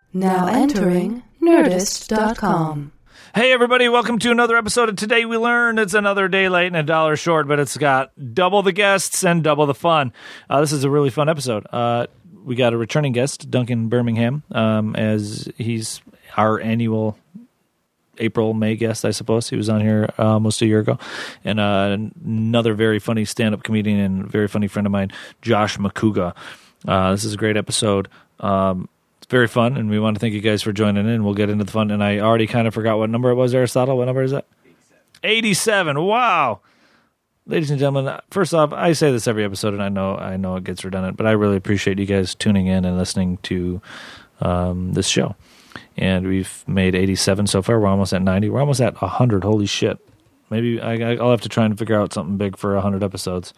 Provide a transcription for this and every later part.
Now entering Nerdist.com. Hey everybody, welcome to another episode of Today We Learned. It's another day late and a dollar short, but it's got double the guests and double the fun. This is a really fun episode. We got a returning guest, Duncan Birmingham, as he's our annual April-May guest, I suppose. He was on here almost a year ago. And another very funny stand-up comedian and very funny friend of mine, Josh McCouga. This is a great episode. Very fun, and we want to thank you guys for joining in. We'll get into the fun, and I already kind of forgot what number it was, Aristotle. What number is that? 87. Wow. Ladies and gentlemen, first off, I say this every episode, and I know it gets redundant, but I really appreciate you guys tuning in and listening to this show. And we've made 87 so far. We're almost at 90. We're almost at 100. Holy shit. Maybe I'll have to try and figure out something big for 100 episodes.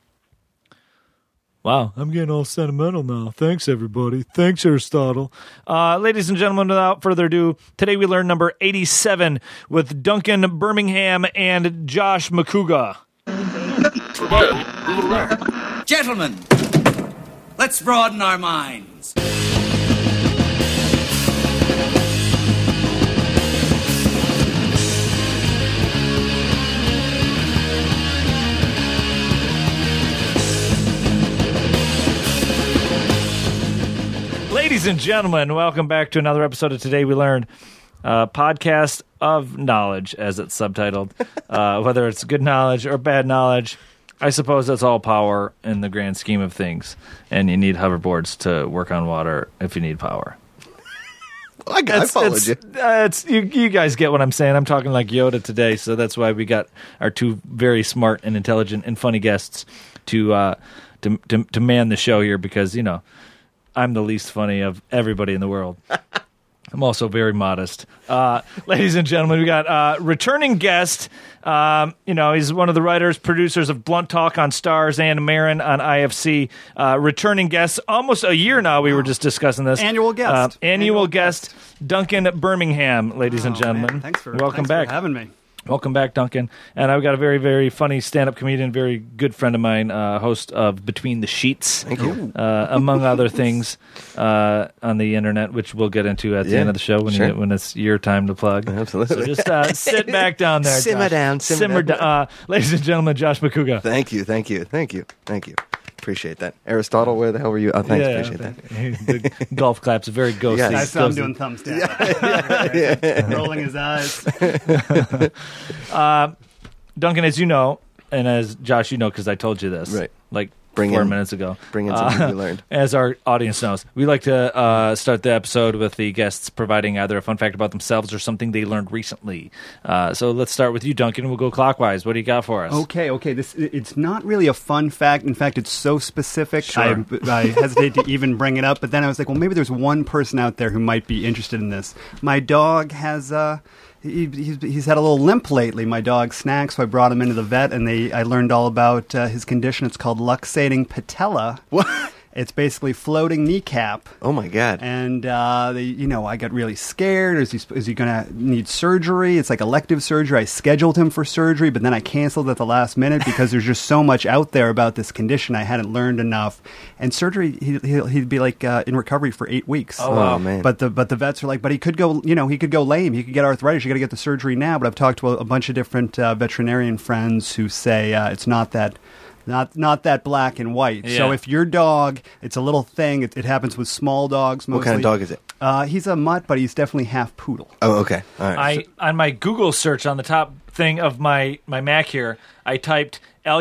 Wow, I'm getting all sentimental now. Thanks, everybody. Thanks, Aristotle. Ladies and gentlemen, without further ado, Today We Learn number 87 with Duncan Birmingham and Josh McCouga. Today We Learn. Gentlemen, let's broaden our minds. Ladies and gentlemen, welcome back to another episode of Today We Learned, podcast of knowledge, as it's subtitled. Whether it's good knowledge or bad knowledge, I suppose that's all power in the grand scheme of things. And you need hoverboards to work on water if you need power. I followed you. You guys get what I'm saying. I'm talking like Yoda today, so that's why we got our two very smart and intelligent and funny guests to man the show here because, you know, I'm the least funny of everybody in the world. I'm also very modest. Ladies and gentlemen, we got returning guest. He's one of the writers, producers of Blunt Talk on Stars and Marin on IFC. Returning guest, almost a year now. We were just discussing this. Annual guest. Annual guest, Duncan Birmingham, ladies and gentlemen. Man. Thanks Welcome back. for having me. Welcome back, Duncan. And I've got a very, very funny stand-up comedian, very good friend of mine, host of Between the Sheets, Thank you. among other things on the internet, which we'll get into at the end of the show when it's your time to plug. Absolutely. So just sit back down there, Simmer Josh. down. down. Ladies and gentlemen, Josh McCouga. Thank you. Appreciate that. Aristotle, where the hell were you? Oh, thanks. Appreciate that. The golf claps, very ghosty. Yes. I saw him doing thumbs down. Rolling his eyes. Duncan, as you know, and as Josh, you know, because I told you this, right? Like Bring 4 in- minutes ago. Bring in something you learned. As our audience knows, we like to start the episode with the guests providing either a fun fact about themselves or something they learned recently. So let's start with you, Duncan. We'll go clockwise. What do you got for us? Okay. It's not really a fun fact. In fact, it's so specific, Sure. I hesitate to even bring it up. But then I was like, well, maybe there's one person out there who might be interested in this. My dog has... He's had a little limp lately, my dog Snack, so I brought him into the vet, and I learned all about his condition. It's called luxating patella. What? It's basically floating kneecap. Oh, my God. And, I got really scared. Is he going to need surgery? It's like elective surgery. I scheduled him for surgery, but then I canceled at the last minute because there's just so much out there about this condition. I hadn't learned enough. And surgery, he'd be like in recovery for 8 weeks. Oh, wow. Man. But the vets are like, but he could go lame. He could get arthritis. You got to get the surgery now. But I've talked to a bunch of different veterinarian friends who say it's not that black and white. Yeah. So if your dog, it's a little thing. It happens with small dogs mostly. What kind of dog is it? He's a mutt, but he's definitely half poodle. Oh, okay. All right. On my Google search on the top thing of my Mac here, I typed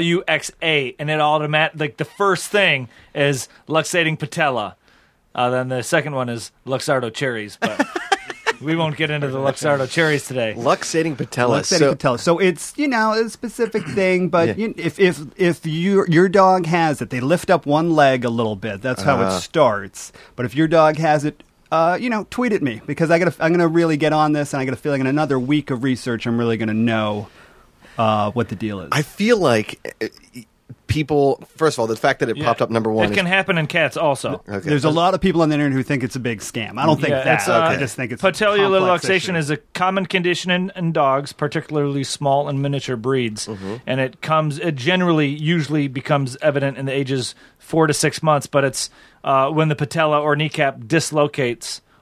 LUXA, and it like the first thing is luxating patella. Then the second one is Luxardo cherries, but we won't get into the Luxardo cherries today. Luxating patella. Patella. So it's a specific thing, but Yeah. if your dog has it, they lift up one leg a little bit. That's how it starts. But if your dog has it, tweet at me because I'm gonna really get on this, and I got a feeling in another week of research, I'm really gonna know what the deal is. I feel like people, first of all, the fact that it popped up number one. It can happen in cats also. Okay. There's a lot of people on the internet who think it's a big scam. I don't think that. I just think it's patellar a complex luxation issue. is a common condition in dogs, particularly small and miniature breeds, and it usually becomes evident in the ages 4 to 6 months. But it's when the patella or kneecap dislocates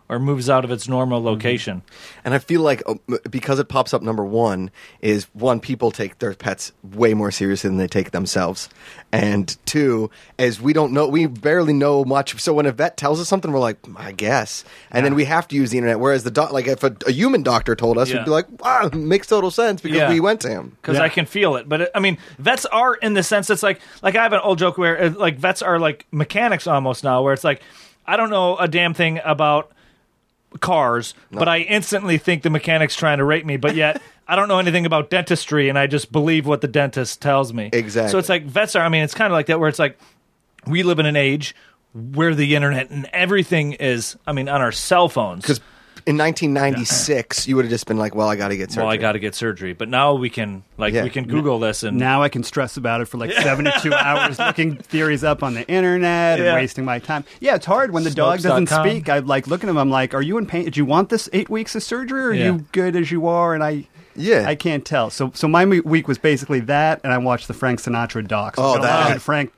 or moves out of its normal location. And I feel like because it pops up number one, people take their pets way more seriously than they take themselves. And two, as we barely know much. So when a vet tells us something, we're like, I guess. And then we have to use the internet. Whereas if a human doctor told us, we'd be like, wow, makes total sense because we went to him. Because I can feel it. But vets are in the sense it's like I have an old joke where like vets are like mechanics almost now, where it's like, I don't know a damn thing about cars, but I instantly think the mechanic's trying to rape me, but yet I don't know anything about dentistry, and I just believe what the dentist tells me. Exactly. So it's like vets are, it's kind of like that, where it's like we live in an age where the internet and everything is, on our cell phones. Because in 1996, you would have just been like, well, I got to get surgery. Well, I got to get surgery. But now we can Google this. And now I can stress about it for like 72 hours looking theories up on the internet and wasting my time. Yeah, it's hard when the dog doesn't speak. I like looking at him. I'm like, are you in pain? Did you want this 8 weeks of surgery, or are you good as you are? And I can't tell. So my week was basically that, and I watched the Frank Sinatra doc. So Frank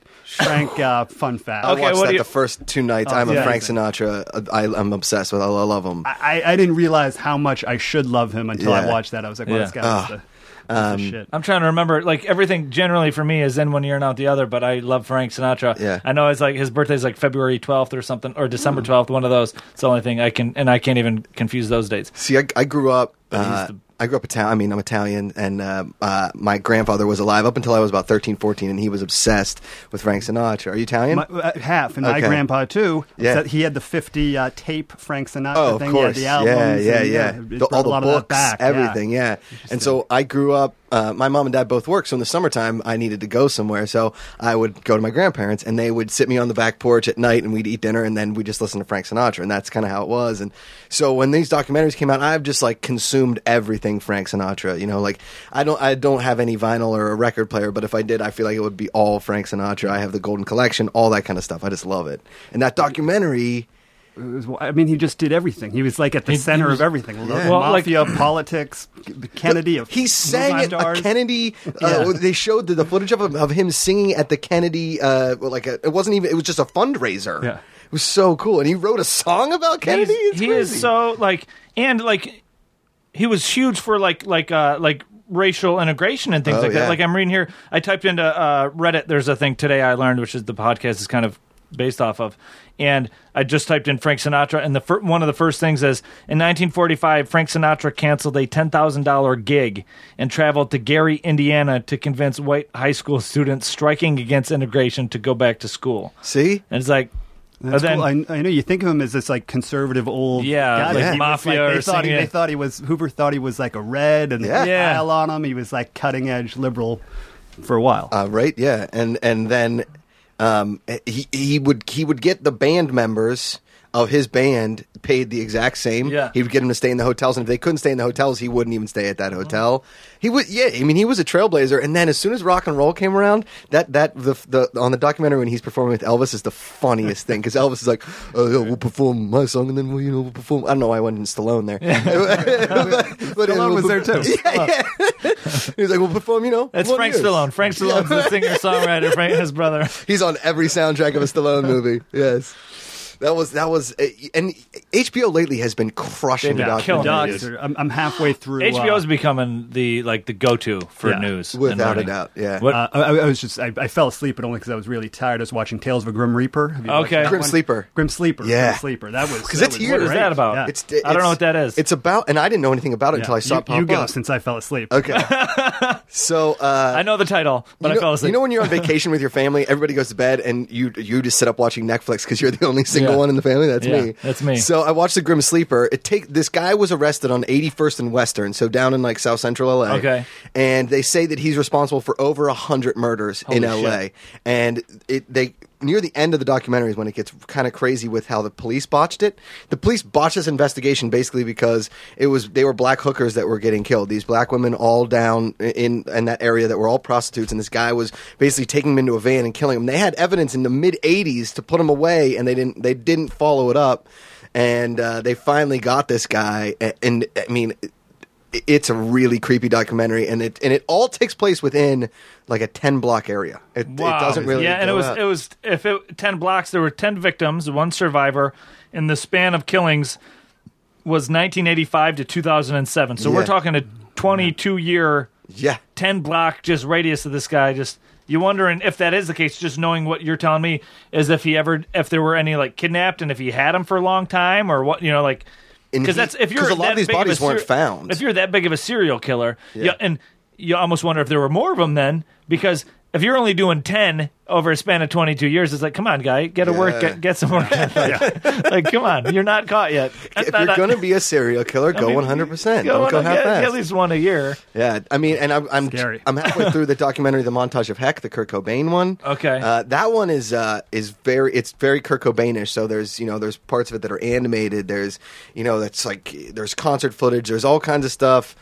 fun fact. I watched that the first 2 nights. I'm a Frank Sinatra. I'm obsessed with. I love him. I didn't realize how much I should love him until I watched that. I was like, well, this guy was the shit. I'm trying to remember, like, everything generally for me is in one ear and out the other, but I love Frank Sinatra. Yeah. I know it's like his birthday's like February 12th or something, or December 12th, one of those. It's the only thing I can't even confuse those dates. See, I grew up. I grew up Italian. I'm Italian, and my grandfather was alive up until I was about 13, 14, and he was obsessed with Frank Sinatra. Are you Italian? Half, and my grandpa too. Yeah. He had the 50 tape Frank Sinatra thing. Of course. He had the albums. All the lot books, of that back. everything. Yeah. And so I grew up. My mom and dad both worked, so in the summertime I needed to go somewhere. So I would go to my grandparents, and they would sit me on the back porch at night, and we'd eat dinner, and then we'd just listen to Frank Sinatra, and that's kind of how it was. And so when these documentaries came out, I've just like consumed everything Frank Sinatra. Like I don't have any vinyl or a record player, but if I did, I feel like it would be all Frank Sinatra. I have the Golden Collection, all that kind of stuff. I just love it. And that documentary. He just did everything. He was like at the center of everything. Mafia, politics, Kennedy. He sang at a Kennedy. They showed the footage of him singing at the Kennedy. It wasn't even. It was just a fundraiser. Yeah, it was so cool. And he wrote a song about Kennedy. He is so he was huge for like racial integration and things like that. Like I'm reading here, I typed into Reddit. There's a thing today I learned, which is the podcast is kind of based off of, and I just typed in Frank Sinatra, and one of the first things is, in 1945, Frank Sinatra canceled a $10,000 gig and traveled to Gary, Indiana to convince white high school students striking against integration to go back to school. See? And it's like, that's cool. I know you think of him as this like conservative old guy. Like mafia. Hoover thought he was like a red and style on him. He was like cutting edge liberal for a while. Right? Yeah, and then he would get the band members of his band paid the exact same. Yeah. He would get them to stay in the hotels, and if they couldn't stay in the hotels, he wouldn't even stay at that hotel. He would, he was a trailblazer. And then as soon as rock and roll came around, the on the documentary when he's performing with Elvis is the funniest thing, because Elvis is like, we'll perform my song, and then we'll perform. I don't know why I went in Stallone there. but Stallone was there too. Yeah. He's like, we'll perform. That's Frank Stallone. Frank Stallone's the singer songwriter. Frank, his brother. He's on every soundtrack of a Stallone movie. Yes. That was, and HBO lately has been crushing documentaries. I'm halfway through. HBO's becoming the go-to for news, without a doubt. Yeah, I fell asleep, but only because I was really tired. I was watching Tales of a Grim Reaper. Grim Sleeper. Grim Sleeper. Yeah, Grim Sleeper. That was because it's here. What is that about? Yeah. I don't know what that is. It's about, and I didn't know anything about it until I saw it pop up. You go, up. since I fell asleep. Okay, so I know the title, but I fell asleep. You know when you're on vacation with your family, everybody goes to bed, and you just sit up watching Netflix because you're the only single one in the family. That's me. That's me. So I watched The Grim Sleeper. This guy was arrested on 81st and Western, so down in like South Central LA. Okay. And they say that he's responsible for over 100 murders in LA. Shit. And they near the end of the documentary is when it gets kind of crazy with how the police botched it. The police botched this investigation basically because they were black hookers that were getting killed. These black women all down in that area that were all prostitutes, and this guy was basically taking them into a van and killing them. They had evidence in the mid 80s to put them away, and they didn't follow it up. And they finally got this guy, and I mean, it's a really creepy documentary, and it all takes place within like a 10-block area. It doesn't really. Yeah, and it was 10 blocks. There were 10 victims, one survivor. In the span of killings, was 1985 to 2007. So we're Yeah. talking a 22-year, Yeah. 10-block just radius of this guy. Just you wondering if that is the case. Just knowing what you're telling me is if there were any like kidnapped and if he had them for a long time or what, like. Because that's if you're a lot that of these big bodies a weren't found. If you're that big of a serial killer, Yeah. and you almost wonder if there were more of them then, because if you're only doing 10 over a span of 22 years, it's like, come on, guy, get to work, Yeah. get some work. Like, come on, you're not caught yet. If you're going to be a serial killer, go 100%. Don't go half-assed. Get at least one a year. Yeah, I mean, and I'm Scary. halfway through the documentary, The Montage of Heck, the Kurt Cobain one. Okay. That one is very Kurt Cobainish. So there's parts of it that are animated. There's that's like there's concert footage. There's all kinds of stuff.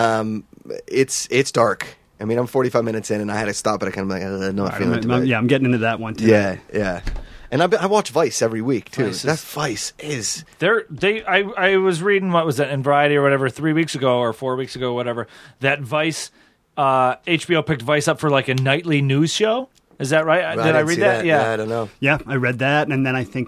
It's dark. I mean, I'm 45 minutes in, and I had to stop, but I kind of like, not feeling it today. Yeah, I'm getting into that one too. Yeah. And I watch Vice every week too. Vice That Vice is I was reading, what was that, in Variety or whatever, 3 weeks ago or 4 weeks ago, whatever, that Vice, HBO picked Vice up for like a nightly news show. Is that right? Did I didn't read see that? Yeah. I don't know. Yeah, I read that, and then I think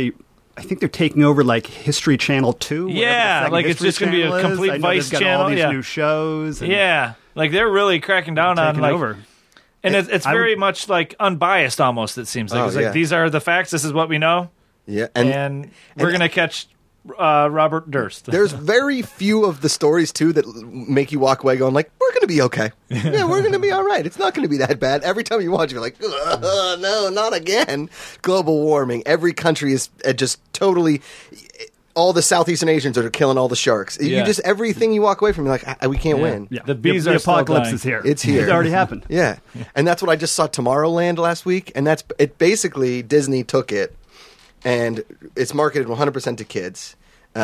they're taking over like History Channel 2. Yeah, like it's just gonna be a complete Vice channel. All these Yeah. new shows. And Yeah, like they're really cracking down on taking like, over. and it's I very would- much like unbiased almost. It seems like Oh, it's like yeah. these are the facts. This is what we know, Yeah, and we're gonna catch Robert Durst. There's very few of the stories too that make you walk away going like, "We're going to be okay. Yeah, we're going to be all right. It's not going to be that bad." Every time you watch, you're like, "No, not again." Global warming. Every country is just totally. All the Southeastern Asians are killing all the sharks. Yeah. You just everything you walk away from, you're like, "We can't win." Yeah, The bees are the still apocalypse dying. is here. It's here. It already happened. Yeah, and that's what I just saw Tomorrowland last week, and that's it. Basically, Disney took it, and it's marketed 100% to kids.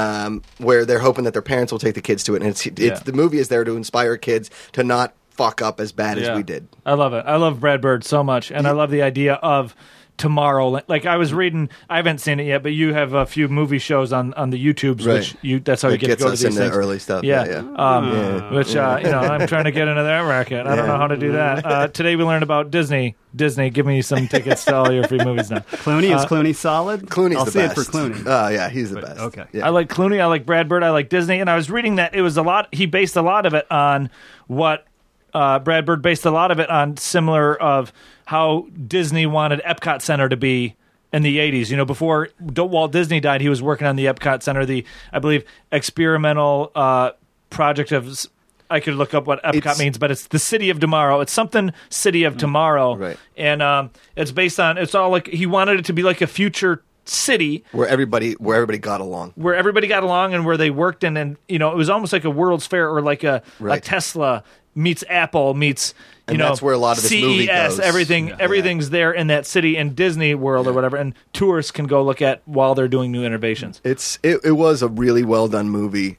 Where they're hoping that their parents will take the kids to it, and it's the movie is there to inspire kids to not fuck up as bad as we did. I love it. I love Brad Bird so much, and I love the idea of tomorrow. Like I was reading, I haven't seen it yet, but you have a few movie shows on the YouTubes, Right. which that's how you That get to gets go to us these into things. early stuff. Yeah, Yeah. Which I'm trying to get into that racket. I don't know how to do that. Today we learned about Disney. Disney, give me some tickets to all your free movies now. Clooney, is Clooney solid? Clooney's I'll the see best. it for Clooney. Oh yeah, he's the best. okay. Yeah. I like Clooney. I like Brad Bird. I like Disney. And I was reading that it was a lot. He based a lot of it on what Brad Bird based a lot of it on similar of how Disney wanted Epcot Center to be in the 80s. Before Walt Disney died, he was working on the Epcot Center, the, I believe, experimental project of. I could look up what Epcot means, but it's the City of Tomorrow. It's something City of Tomorrow. Right. And it's based on, it's all like, he wanted it to be like a future city where everybody got along. where everybody got along and where they worked in, and it was almost like a World's Fair or like a Tesla meets Apple meets And that's where a lot of this CES, movie goes. everything's there in that city in Disney World or whatever, and tourists can go look at while they're doing new innovations. It was a really well done movie,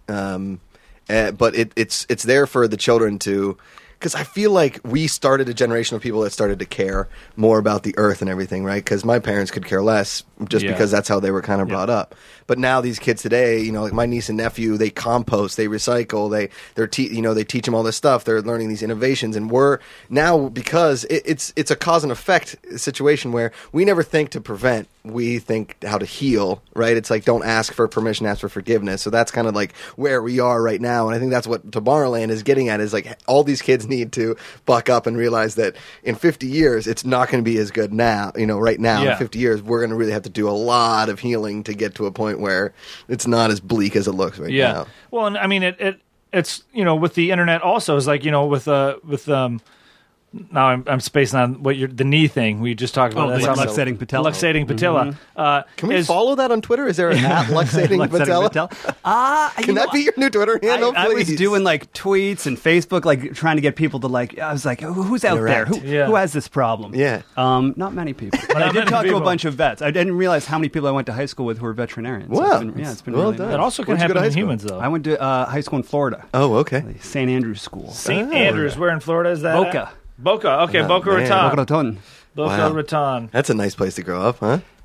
but it's there for the children to. Because I feel like we started a generation of people that started to care more about the earth and everything, right? Because my parents could care less just because that's how they were kind of brought up. But now these kids today, like my niece and nephew, they compost, they recycle, they teach them all this stuff. They're learning these innovations, and we're now, because it's a cause and effect situation where we never think to prevent, we think how to heal, right? It's like don't ask for permission, ask for forgiveness. So that's kind of like where we are right now, and I think that's what Tomorrowland is getting at. Is like all these kids need to buck up and realize that in 50 years it's not going to be as good now. Right now in 50 years we're going to really have to do a lot of healing to get to a point where it's not as bleak as it looks right now. Well, and I mean it's with the internet also is like with now I'm spacing on what the knee thing we just talked about. The That's luxating patella. Luxating patella. Can we follow that on Twitter? Is there an at luxating patella? Can that be your new Twitter handle, I was please? doing like tweets and Facebook, like trying to get people to like. I was like, who's out there? Interact. Who has this problem? Yeah. Not many people. But I did many talk to people. a bunch of vets. I didn't realize how many people I went to high school with who were veterinarians. Wow. It's been Well really done. nice. That also can Where'd you go to happen high in school? humans though. I went to high school in Florida, Oh, okay. St. Andrews School. St. Andrews, where in Florida is that? Boca. Boca. Okay, Oh, Boca man. Raton. Boca Raton. Boca Wow. Raton. That's a nice place to grow up, huh?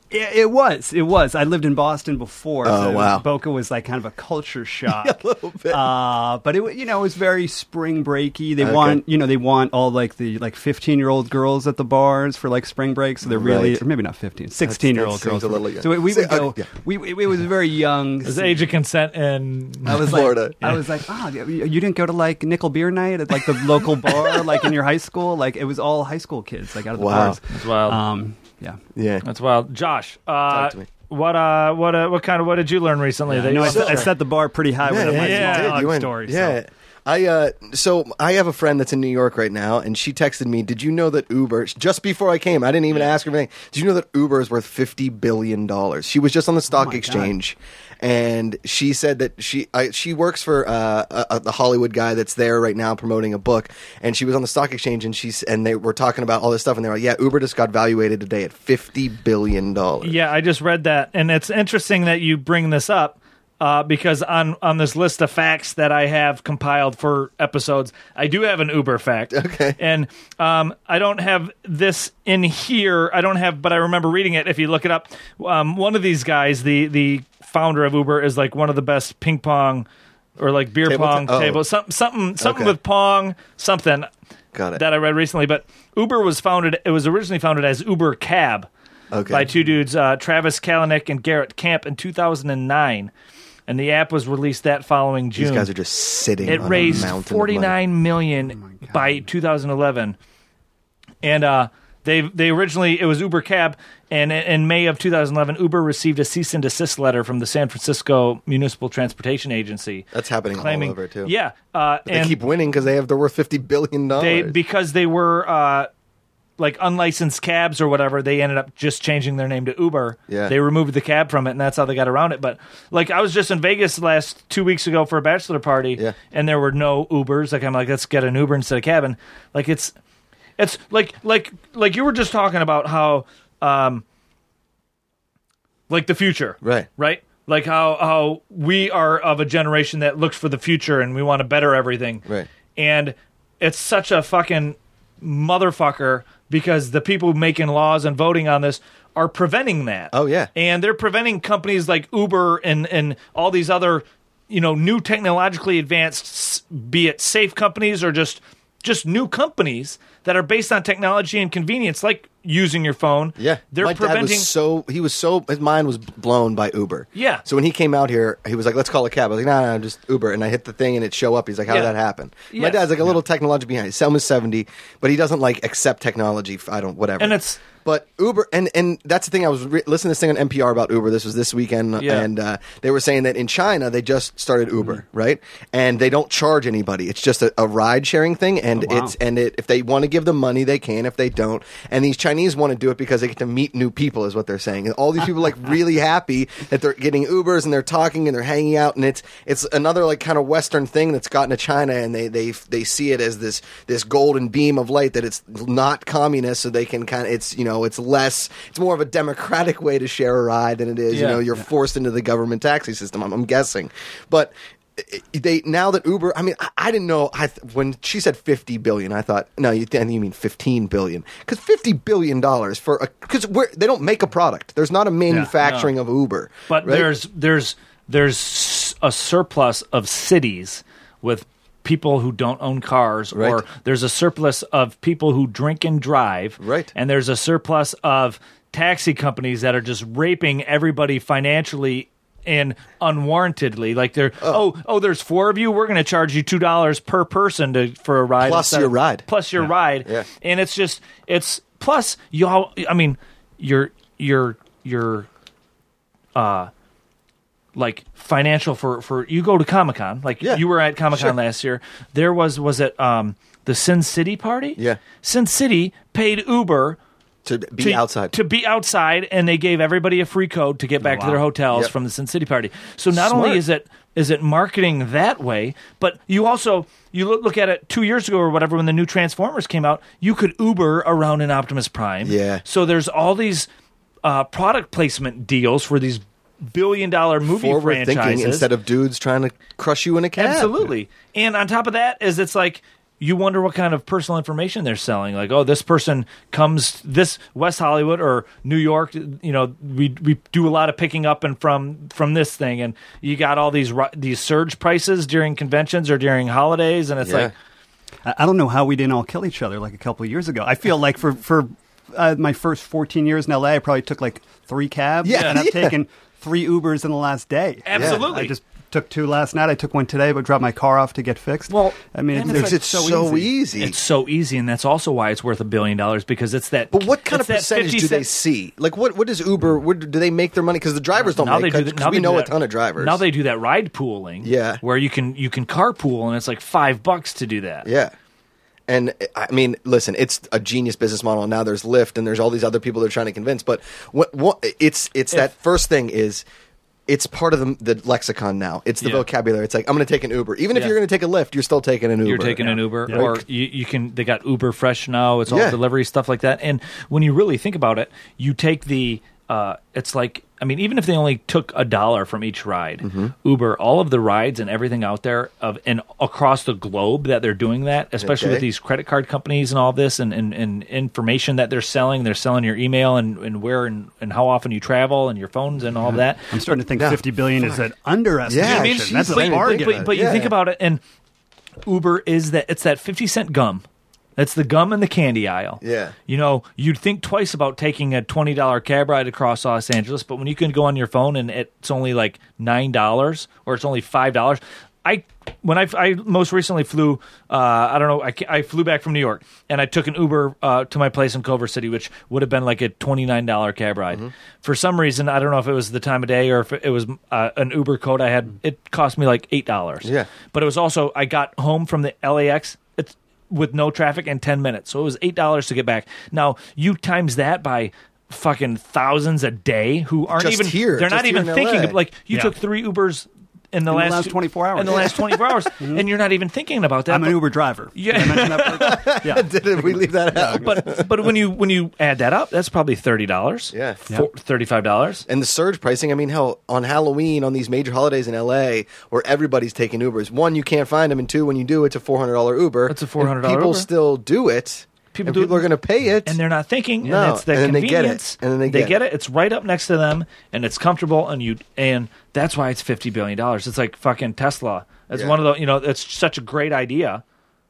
It was. I lived in Boston before. Oh, so wow. Boca was like kind of a culture shock. A little bit. But it was very spring breaky. They want all like the 15-year-old girls at the bars for like spring break. So they're really, Right. or maybe not 15, 16-year-old seems girls. a little young. So we would go. Yeah. It was very young. It was the age of consent and I was Florida. I was like, you didn't go to like nickel beer night at like the local bar, like in your high school. Like it was all high school kids, like out of the Wow. bars. That's wild. Yeah. Yeah. That's wild. Josh, Talk to me. what did you learn recently? that you I want to set the bar pretty high with my yeah, small you dog You went- story. Yeah. So. So I have a friend that's in New York right now, and she texted me, did you know that Uber, just before I came, I didn't even ask her anything, did you know that Uber is worth $50 billion? She was just on the stock my God. exchange, and she said that she works for the Hollywood guy that's there right now promoting a book, and she was on the stock exchange, and they were talking about all this stuff, and they were like, yeah, Uber just got valuated today at $50 billion. Yeah, I just read that, and it's interesting that you bring this up. Because on this list of facts that I have compiled for episodes, I do have an Uber fact. Okay. And I don't have this in here. But I remember reading it. If you look it up, one of these guys, the founder of Uber, is like one of the best ping pong or like beer pong table. Something Okay. with pong, something Got it. that I read recently. But Uber was originally founded as Uber Cab. Okay. By two dudes, Travis Kalanick and Garrett Camp in 2009. And the app was released that following June. These guys are just sitting It on a raised mountain of money. $49 million by 2011. And they originally, it was Uber Cab, and in May of 2011, Uber received a cease and desist letter from the San Francisco Municipal Transportation Agency. That's happening claiming, all over, too. Yeah. They and keep winning because they're worth $50 billion. because they were like unlicensed cabs or whatever, they ended up just changing their name to Uber. Yeah. They removed the cab from it, and that's how they got around it. But like, I was just in Vegas last 2 weeks ago for a bachelor party, Yeah. and there were no Ubers. Like, I'm like, let's get an Uber instead of cab. And like, it's like you were just talking about how like the future, Right. Like how we are of a generation that looks for the future and we want to better everything, Right. And it's such a fucking motherfucker because the people making laws and voting on this are preventing that. Oh, yeah. And they're preventing companies like Uber and all these other, new technologically advanced, be it safe companies or just new companies that are based on technology and convenience, like using your phone. Yeah, They're my preventing. dad his mind was blown by Uber. Yeah. So when he came out here, he was like, "Let's call a cab." I was like, "No, just Uber." And I hit the thing, and it show up. He's like, "How did Yeah. that happen?" My Yes. dad's like a little technology behind. He's almost 70, but he doesn't like accept technology. Whatever. And it's- But Uber, and that's the thing. I was listening to this thing on NPR about Uber. This was this weekend, Yeah. and they were saying that in China they just started Uber, right? And they don't charge anybody. It's just a ride sharing thing, and wow. if they want to give them money, they can. If they don't, and these Chinese want to do it because they get to meet new people, is what they're saying. And all these people are like really happy that they're getting Ubers and they're talking and they're hanging out, and it's another like kind of Western thing that's gotten to China, and they see it as this golden beam of light that it's not communist, so they can kind of it's more of a democratic way to share a ride than it is you're forced into the government taxi system. I'm guessing, but. Now that Uber, I mean, I didn't know. When she said $50 billion, I thought, no, you mean $15 billion, because $50 billion because they don't make a product. There's not a manufacturing of Uber, But right? there's a surplus of cities with people who don't own cars, Right. or there's a surplus of people who drink and drive, Right. And there's a surplus of taxi companies that are just raping everybody financially and unwarrantedly. Like they're there's four of you, we're going to charge you $2 per person for a ride Plus your ride. plus your ride, Yeah. and it's plus y'all. I mean, you're like financial for you go to Comic-Con, like Yeah. you were at Comic-Con Sure. last year. There was it the Sin City party? Yeah. Sin City paid Uber to be outside. to be outside, and they gave everybody a free code to get back to their hotels Yep. from the Sin City party. So not Smart. only is it marketing that way, but you also look at it 2 years ago or whatever when the new Transformers came out, you could Uber around an Optimus Prime. Yeah. So there's all these product placement deals for these billion-dollar movie Forward franchises thinking instead of dudes trying to crush you in a cab. Absolutely. And on top of that is it's like you wonder what kind of personal information they're selling. Like, oh, this person comes this West Hollywood or New York. You know, we do a lot of picking up and from this thing, and you got all these surge prices during conventions or during holidays, and it's like, I don't know how we didn't all kill each other like a couple of years ago. I feel like for my first 14 years in LA, I probably took like 3 cabs, and I've taken 3 Ubers in the last day. Absolutely. I just took 2 last night. I took one today, but dropped my car off to get fixed. Well, I mean, it's so easy. It's so easy, and that's also why it's worth $1 billion, because it's that. But what kind of it's that percentage 50 do they cent- see? Like, what does Uber? Do they make their money? Because the drivers don't Now make they it. do Because we they know do a that- ton of drivers. Now they do that ride pooling, where you can carpool, and it's like $5 to do that. Yeah. And I mean, listen, it's a genius business model. And now there's Lyft, and there's all these other people they're trying to convince. But it's that first thing is. It's part of the lexicon now. It's the vocabulary. It's like, I'm going to take an Uber. Even if you're going to take a Lyft, you're still taking an Uber. You're taking an Uber, Yeah. or you can. They got Uber Fresh now. It's all delivery stuff like that. And when you really think about it, you take the. It's like, I mean, even if they only took $1 from each ride, Uber, all of the rides and everything out there and across the globe that they're doing that, especially with these credit card companies and all this and information that they're selling your email and where and how often you travel and your phones and all of that. I'm starting to think 50 billion is an underestimation. Yeah, I mean, That's a but, bargain. but you think about it, and Uber it's that 50-cent gum. That's the gum in the candy aisle. Yeah. You know, you'd think twice about taking a $20 cab ride across Los Angeles, but when you can go on your phone and it's only like $9 or it's only $5. When I most recently flew, I flew back from New York, and I took an Uber to my place in Culver City, which would have been like a $29 cab ride. For some reason, I don't know if it was the time of day or if it was an Uber code I had. It cost me like $8. Yeah. But it was also, I got home from the LAX with no traffic in 10 minutes. So it was $8 to get back. Now, you times that by fucking thousands a day who aren't Just even here. They're Just not even here in thinking LA. of, like, you Yeah. took 3 Ubers in the last 24 hours. In the last 24 hours, and you're not even thinking about that. I'm an but- Uber driver. Yeah. Did I mention that part? Yeah. Did we leave that out? but when you add that up, that's probably $30. Yeah. $35. And the surge pricing, I mean, hell, on Halloween, on these major holidays in LA, where everybody's taking Ubers, 1, you can't find them, and 2, when you do, it's a $400 Uber. It's a $400 and people Uber. still do it. People and do it. people are going to pay it. And they're not thinking, No, and it's that and then they get it. convenience. And then they they get get it. it. It's right up next to them, and it's comfortable, and that's why it's $50 billion. It's like fucking Tesla. It's one of the, it's such a great idea.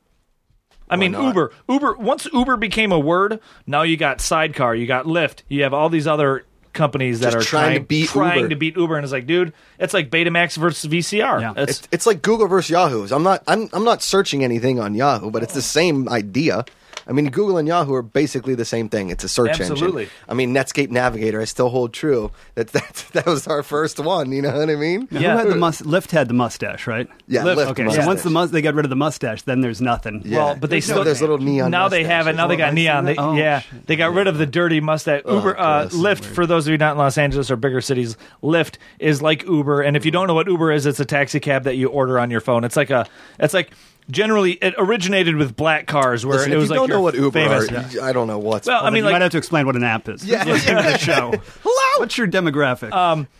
I mean, not? Uber. Once Uber became a word, now you got Sidecar, you got Lyft, you have all these other companies that Just are trying to beat Uber. to beat Uber, and it's like, dude, it's like Betamax versus VCR. Yeah. It's, It's like Google versus Yahoo. I'm not searching anything on Yahoo, but it's the same idea. I mean, Google and Yahoo are basically the same thing. It's a search Absolutely. engine. I mean, Netscape Navigator, I still hold true. That was our first one. You know what I mean? Yeah. Who had the Lyft had the mustache, right? Yeah, Lyft. Lyft Okay, mustache. so once they got rid of the mustache, then there's nothing. Yeah. Well, but they still there's little neon. Now they have it. Now they got neon. They, Oh, yeah, shit. they got rid of the dirty mustache. Uber, gross. Lyft. For those of you not in Los Angeles or bigger cities, Lyft is like Uber. And if you don't know what Uber is, it's a taxi cab that you order on your phone. It's like generally it originated with black cars where Listen, it if was you like don't know your what Uber famous. are, I don't know what's. Well, I mean, you might like, have to explain what an app is. Yeah. Who's listening to the show. Hello. What's your demographic?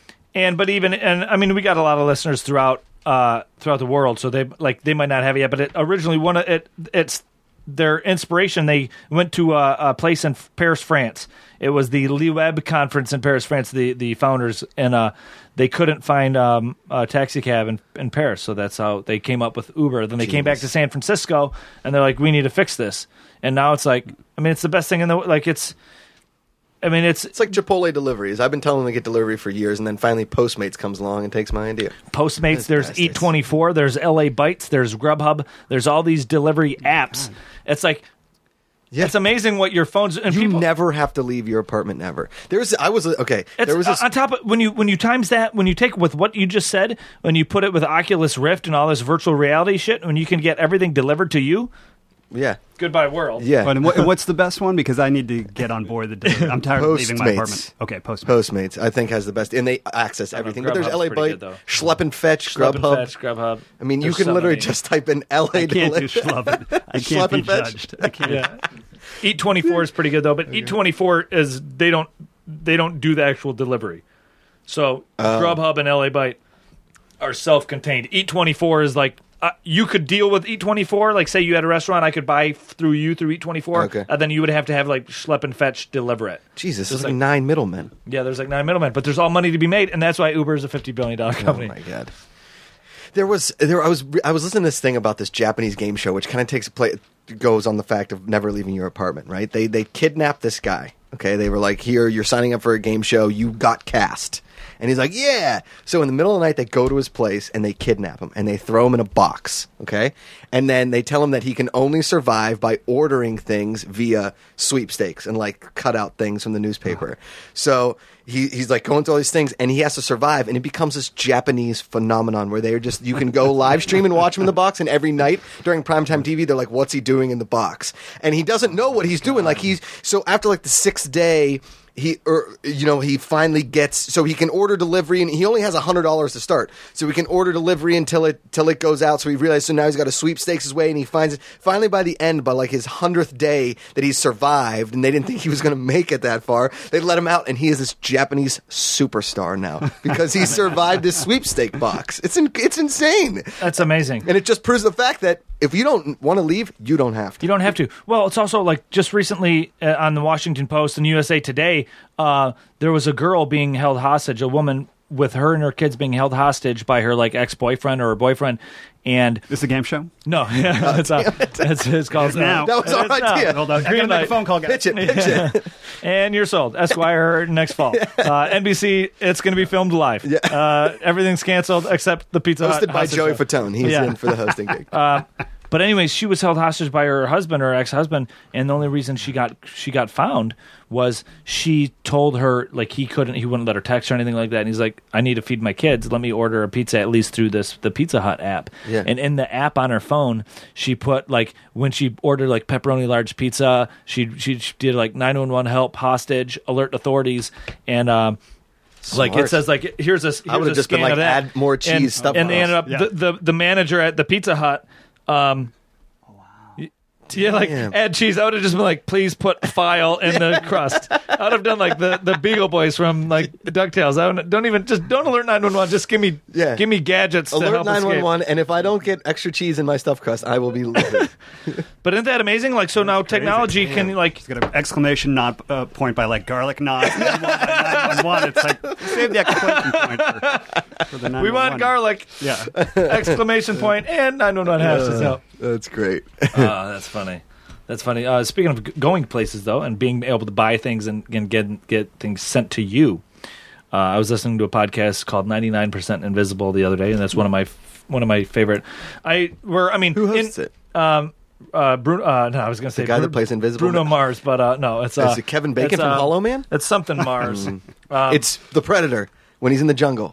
and I mean, we got a lot of listeners throughout the world, so they might not have it yet. But it's their inspiration. They went to a place in Paris, France. It was the LiWeb conference in Paris, France. The founders, and they couldn't find a taxi cab in Paris, so that's how they came up with Uber. Then they came back to San Francisco, and they're like, "We need to fix this." And now it's like, I mean, it's the best thing in the it's. I mean, it's It's like Chipotle deliveries. I've been telling them to get delivery for years, and then finally Postmates comes along and takes my idea. Postmates, there's bastards. Eat24, there's LA Bites, there's Grubhub, there's all these delivery apps. It's like, it's amazing what your phones and You people. never have to leave your apartment. Never. There was this. On top of when you times that, when you take with what you just said, when you put it with Oculus Rift and all this virtual reality shit, when you can get everything delivered to you, Yeah. goodbye world. Yeah. And what's the best one? Because I need to get on board the delivery. I'm tired of leaving my Postmates. apartment. Okay, Postmates. Postmates, I think, has the best, and they access everything. But there's Grubhub's LA pretty Bite, good, though. Schlep and Fetch, Schlep and Grubhub. Fetch, Grubhub. I mean, you There's can so literally many. just type in LA. I can't do delivery. schlub it. I Schlep can't be and fetch. judged. I can't. Yeah. Eat24 is pretty good though, but Eat24 is they don't do the actual delivery. So Grubhub and LA Bite are self-contained. Eat24 is like you could deal with Eat24. Like, say you had a restaurant, I could buy through Eat24. Okay. And then you would have to have, like, Schlep and Fetch deliver it. Jesus, there's like 9 middlemen. Yeah, there's like 9 middlemen. But there's all money to be made, and that's why Uber is a $50 billion company. Oh, my God. I was listening to this thing about this Japanese game show, which kind of goes on the fact of never leaving your apartment, right? They kidnapped this guy. Okay, they were like, here, you're signing up for a game show. You got cast. And he's like, yeah. So in the middle of the night, they go to his place and they kidnap him and they throw him in a box. Okay. And then they tell him that he can only survive by ordering things via sweepstakes and like cut out things from the newspaper. So he's like going through all these things and he has to survive. And it becomes this Japanese phenomenon where they're just, you can go live stream and watch him in the box. And every night during primetime TV, they're like, what's he doing in the box? And he doesn't know what he's doing. Like so after like the 6th day, he finally gets, so he can order delivery, and he only has $100 to start, so he can order delivery until it goes out. So he realizes, so now he's got to sweepstakes his way, and he finds it finally by the end, by like his 100th day that he's survived, and they didn't think he was going to make it that far. They let him out, and he is this Japanese superstar now because he survived this sweepstake box. It's insane. That's amazing. And it just proves the fact that if you don't want to leave, you don't have to. You don't have to. Well, it's also like just recently on the Washington Post and USA Today, there was a girl being held hostage, a woman with her and her kids being held hostage by her like ex-boyfriend or her boyfriend. And This is a game show? no, it's called now. That was our idea. Hold on. I Green gotta make light. a phone call, guys. Pitch it. And you're sold. Esquire next fall. NBC, it's going to be filmed live. Everything's canceled except the Pizza Hut Hosted by hostage Joey show. Fatone. He's in for the hosting gig. But anyways, she was held hostage by her husband, her ex-husband, and the only reason she got found was she told her like he wouldn't let her text or anything like that. And he's like, I need to feed my kids. Let me order a pizza at least through the Pizza Hut app. Yeah. And in the app on her phone, she put like when she ordered like pepperoni large pizza, she did like 911 help, hostage, alert authorities, and like it says like here's a I would have just been like, add more cheese stuff. And they ended up the manager at the Pizza Hut. Yeah, like add cheese. I would have just been like, please put file in the crust. I would have done like the Beagle Boys from like DuckTales. Don't alert 911. Just give me gadgets. Alert to help 911, and if I don't get extra cheese in my stuffed crust, I will be livid. But isn't that amazing? Like so now technology can like It's got an exclamation point by like garlic knots. 911. It's like save the exclamation point for the 911. we want garlic. Yeah. Exclamation point and 911 hashes out. That's great. That's funny. That's funny. Speaking of going places, though, and being able to buy things and get things sent to you, I was listening to a podcast called 99% Invisible the other day, and that's one of my favorite. Who hosts it? Bruno. No, I was going to say The guy that plays Invisible. Bruno Mars, but no, it's Is it Kevin Bacon from Hollow Man? It's something Mars. It's the Predator when he's in the jungle.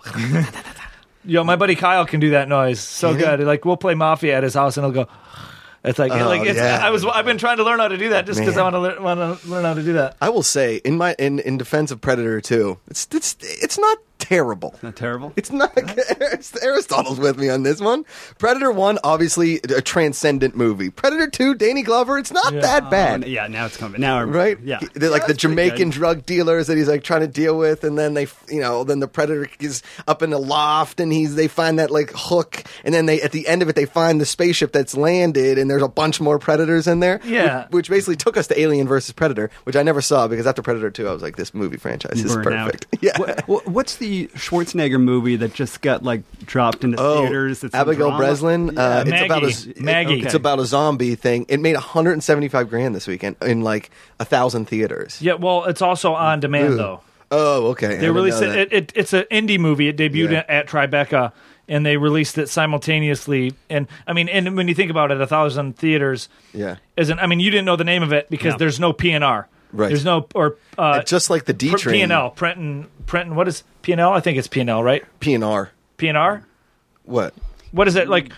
Yo, my buddy Kyle can do that noise so Can he? good. Like we'll play Mafia at his house, and he'll go. It's like, yeah. I've been trying to learn how to do that just because I want to learn how to do that. I will say, in defense of Predator 2, it's not terrible. Not terrible? It's not. Aristotle's with me on this one. Predator 1, obviously a transcendent movie. Predator 2, Danny Glover, it's not that bad. Yeah, now it's coming. Now, Right? Yeah. They're like the That's pretty Jamaican good. drug dealers that he's like trying to deal with, and then then the Predator is up in the loft, and they find that like hook, and then at the end of it they find the spaceship that's landed, and there's a bunch more Predators in there. Yeah. Which basically took us to Alien versus Predator, which I never saw because after Predator 2 I was like, this movie franchise is Burn out. perfect. Yeah. What's the Schwarzenegger movie that just got like dropped into theaters? It's Abigail drama? Breslin. Yeah. Maggie. It's about a zombie thing. It made $175,000 this weekend in like 1,000 theaters. Yeah, well, it's also on demand Ooh. though. Oh, okay. They released it. It's an indie movie. It debuted Yeah. at Tribeca, and they released it simultaneously. And I mean, and when you think about it, 1,000 theaters Yeah. isn't. I mean, you didn't know the name of it because No. there's no PNR. Right. There's no Just like the D train. PNL. Prenton. What is PNL? I think it's PNL, right? PNR. PNR. What? What is it like?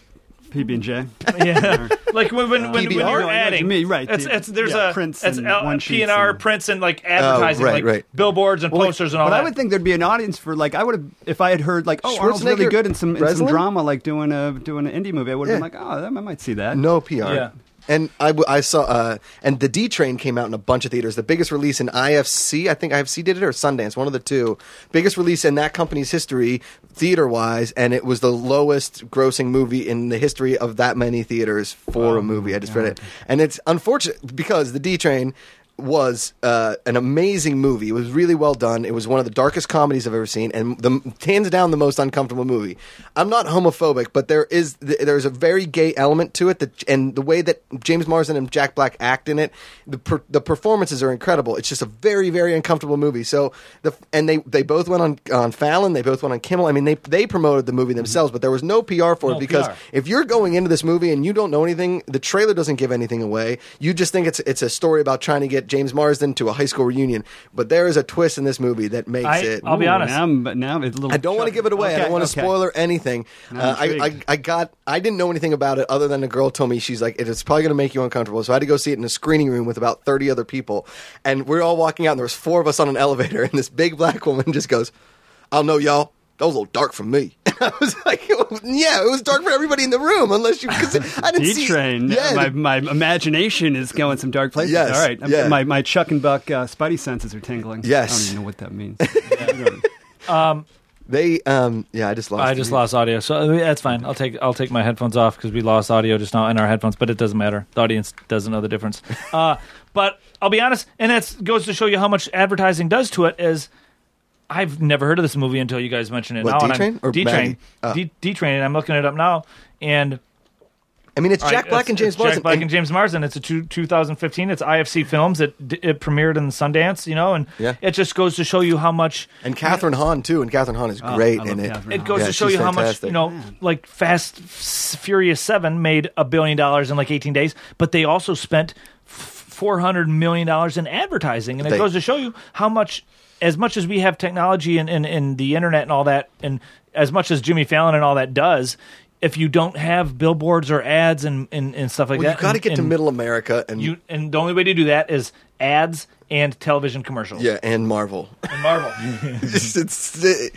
PB&J. Yeah, like when PBR? you're No, I know what adding, you mean, right. It's there's Yeah, a prints it's and L- one sheets PNR and- prints and like advertising, right, like right. billboards and posters and all but that. I would think there'd be an audience for like I would have if I had heard like Arnold's really Schwarzenegger, good in some Breslin? drama like doing an indie movie. I would have been like, oh, I might see that. No PR. Yeah. And I saw, and the D Train came out in a bunch of theaters. The biggest release in IFC, I think IFC did it, or Sundance, one of the two. Biggest release in that company's history, theater-wise, and it was the lowest grossing movie in the history of that many theaters for a movie. I just read it. And it's unfortunate because the D Train was an amazing movie. It was really well done. It was one of the darkest comedies I've ever seen, and hands down the most uncomfortable movie. I'm not homophobic, but there's a very gay element to it, and the way that James Marsden and Jack Black act in it, the performances are incredible. It's just a very, very uncomfortable movie. So they both went on Fallon, they both went on Kimmel. I mean, they promoted the movie themselves, but there was no PR for it because if you're going into this movie and you don't know anything, the trailer doesn't give anything away. You just think it's a story about trying to get James Marsden to a high school reunion, but there is a twist in this movie that makes it. I'll be honest. Now it's a little. I don't want to give it away. Okay, I don't want to spoil or anything. I didn't know anything about it other than a girl told me, she's like, it's probably going to make you uncomfortable. So I had to go see it in a screening room with about 30 other people, and we're all walking out, and there was 4 of us on an elevator, and this big black woman just goes, "I don't know, y'all. That was a little dark for me." And I was like, "Yeah, it was dark for everybody in the room, unless you." Because I didn't see. D-Train. Yeah, my imagination is going some dark places. Yes, All right, yeah. my Chuck and Buck Spidey senses are tingling. Yes. I don't even know what that means. I just lost. I just lost audio, so that's fine. I'll take my headphones off because we lost audio just now in our headphones, but it doesn't matter. The audience doesn't know the difference. But I'll be honest, and that goes to show you how much advertising does to it. Is I've never heard of this movie until you guys mentioned it. What, now. D-Train or D-Train? Maggie? D-Train, and I'm looking it up now, and I mean, it's Jack Black and James Marsden. Jack Black and James Marsden. It's a 2015. It's IFC Films. It premiered in Sundance, and it just goes to show you how much. And Catherine Hahn too, and Catherine Hahn is great in it. It goes to show you how fantastic. much, like Fast Furious 7 made $1 billion in like 18 days, but they also spent $400 million in advertising, and it goes to show you how much. As much as we have technology and the internet and all that, and as much as Jimmy Fallon and all that does, if you don't have billboards or ads and stuff like that, you got to get to Middle America, and the only way to do that is ads and television commercials. Yeah, and Marvel. And Marvel. The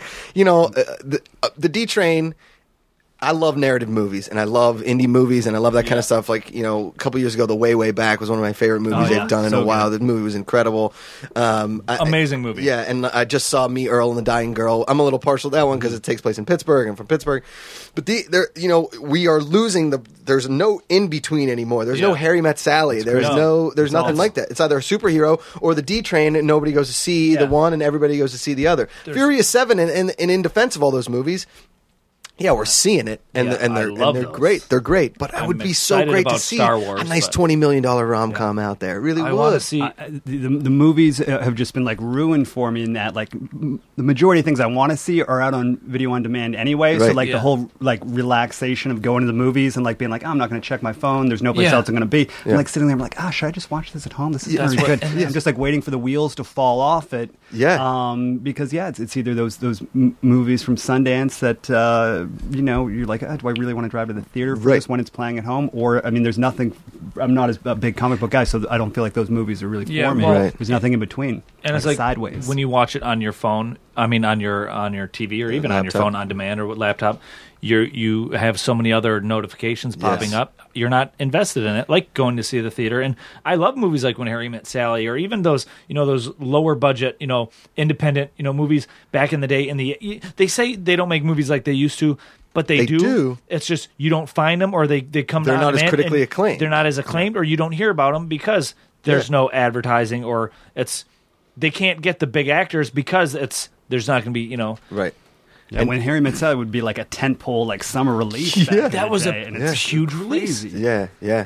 D Train. I love narrative movies, and I love indie movies, and I love that kind of stuff. Like, a couple years ago, The Way Back was one of my favorite movies they've done in a while. The movie was incredible. Amazing movie. Yeah, and I just saw Me, Earl, and the Dying Girl. I'm a little partial to that one because it takes place in Pittsburgh. I'm from Pittsburgh. But we are losing there's no in-between anymore. There's no Harry Met Sally. There's nothing like that. It's either a superhero or the D Train, and nobody goes to see the one, and everybody goes to see the other. Furious 7, and in defense of all those movies, yeah, we're seeing it, and they're great. They're great, but it would be so great to see Star Wars, a nice $20 million rom-com out there. It really I would. want to see. The movies have just been ruined for me in that the majority of things I want to see are out on video on demand anyway. Right. So the whole relaxation of going to the movies and being I'm not going to check my phone. There's no place else I'm going to be. Yeah. I'm sitting there. I'm like, should I just watch this at home? This is very good. I'm just waiting for the wheels to fall off it. Yeah. Because it's either those movies from Sundance that you're like, do I really want to drive to the theater for this when it's playing at home? Or there's nothing. I'm not a big comic book guy, so I don't feel like those movies are really for me. Right. There's nothing in between. And it's sideways. When you watch it on your phone, on your TV, or even on your phone on demand or laptop, you have so many other notifications popping up. You're not invested in it, like going to see the theater. And I love movies like When Harry Met Sally, or even those those lower budget independent movies back in the day. They say they don't make movies like they used to. But they do. It's just you don't find them, or they come. They're not as critically acclaimed. They're not as acclaimed, or you don't hear about them because there's no advertising, or they can't get the big actors because there's not going to be right. Yeah, and When Harry Met Sally would be like a tentpole summer release. That was a huge release. Yeah.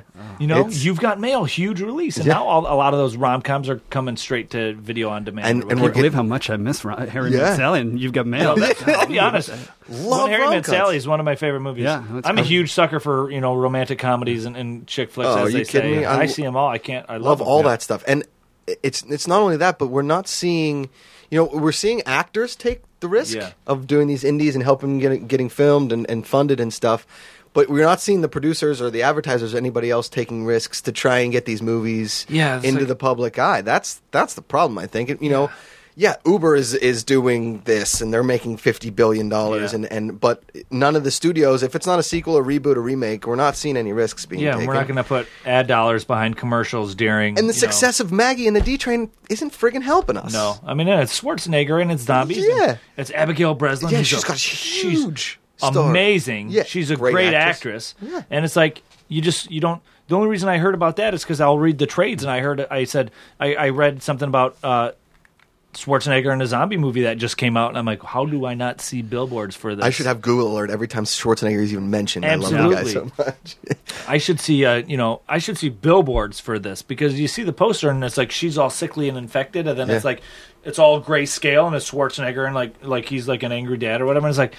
You've Got Mail, huge release, and now a lot of those rom-coms are coming straight to video on demand. And I can't believe how much I miss Harry Met Sally and You've Got Mail. I'll be honest. Love Harry Met Sally is one of my favorite movies. Yeah, I'm a huge sucker for romantic comedies and chick flicks, as they say. Me? I see them all. I love all that stuff, and it's not only that, but we're not seeing. We're seeing actors take the risk of doing these indies and helping getting filmed and funded and stuff. But we're not seeing the producers or the advertisers or anybody else taking risks to try and get these movies into the public eye. That's the problem, I think. yeah, Uber is doing this, and they're making $50 billion, but none of the studios, if it's not a sequel, a reboot, or remake, we're not seeing any risks being taken. We're not going to put ad dollars behind commercials during. And the success of Maggie and the D Train isn't friggin' helping us. No, I mean it's Schwarzenegger and it's zombies. Yeah. And it's Abigail Breslin. Yeah, who's she's got a huge star. amazing. Yeah, she's a great great actress. actress. And it's like you don't. The only reason I heard about that is because I'll read the trades, and I read something about Schwarzenegger in a zombie movie that just came out, and I'm like, how do I not see billboards for this? I should have Google alert every time Schwarzenegger is even mentioned. Absolutely. I love the guy so much. I should see billboards for this, because you see the poster and it's like she's all sickly and infected, and then it's like it's all grayscale and it's Schwarzenegger and like he's like an angry dad or whatever. And it's like,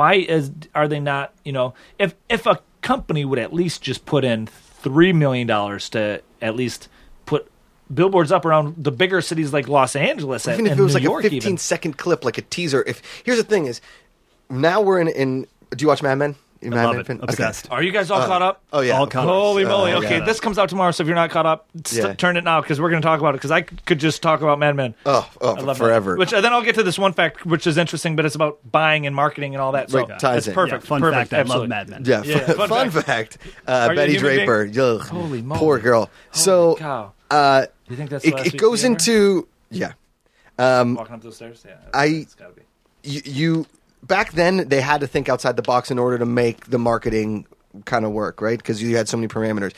are they not? If a company would at least just put in $3 million to at least put billboards up around the bigger cities like Los Angeles, Even if and it was New like York, a 15-second clip, like a teaser. Here's the thing: is now we're in. Do you watch Mad Men? Love it. Obsessed. Are you guys all caught up? Oh yeah, All caught up. Holy moly! yeah. Okay, this comes out tomorrow, so if you're not caught up, turn it now, because we're going to talk about it. Because I could just talk about Mad Men. Oh, I love forever. That. Which then I'll get to this one fact, which is interesting, but it's about buying and marketing and all that. So Right, ties it's in. perfect. Yeah, fun perfect, fact, I absolutely. love Mad Men. Yeah, Yeah, fun fun fact. you a Betty human Draper. Ugh, Holy moly. poor girl. Holy cow. You think that's the last it week goes together? into Walking up those stairs? Yeah. It's gotta be. you back then they had to think outside the box in order to make the marketing kind of work, right? Because you had so many parameters.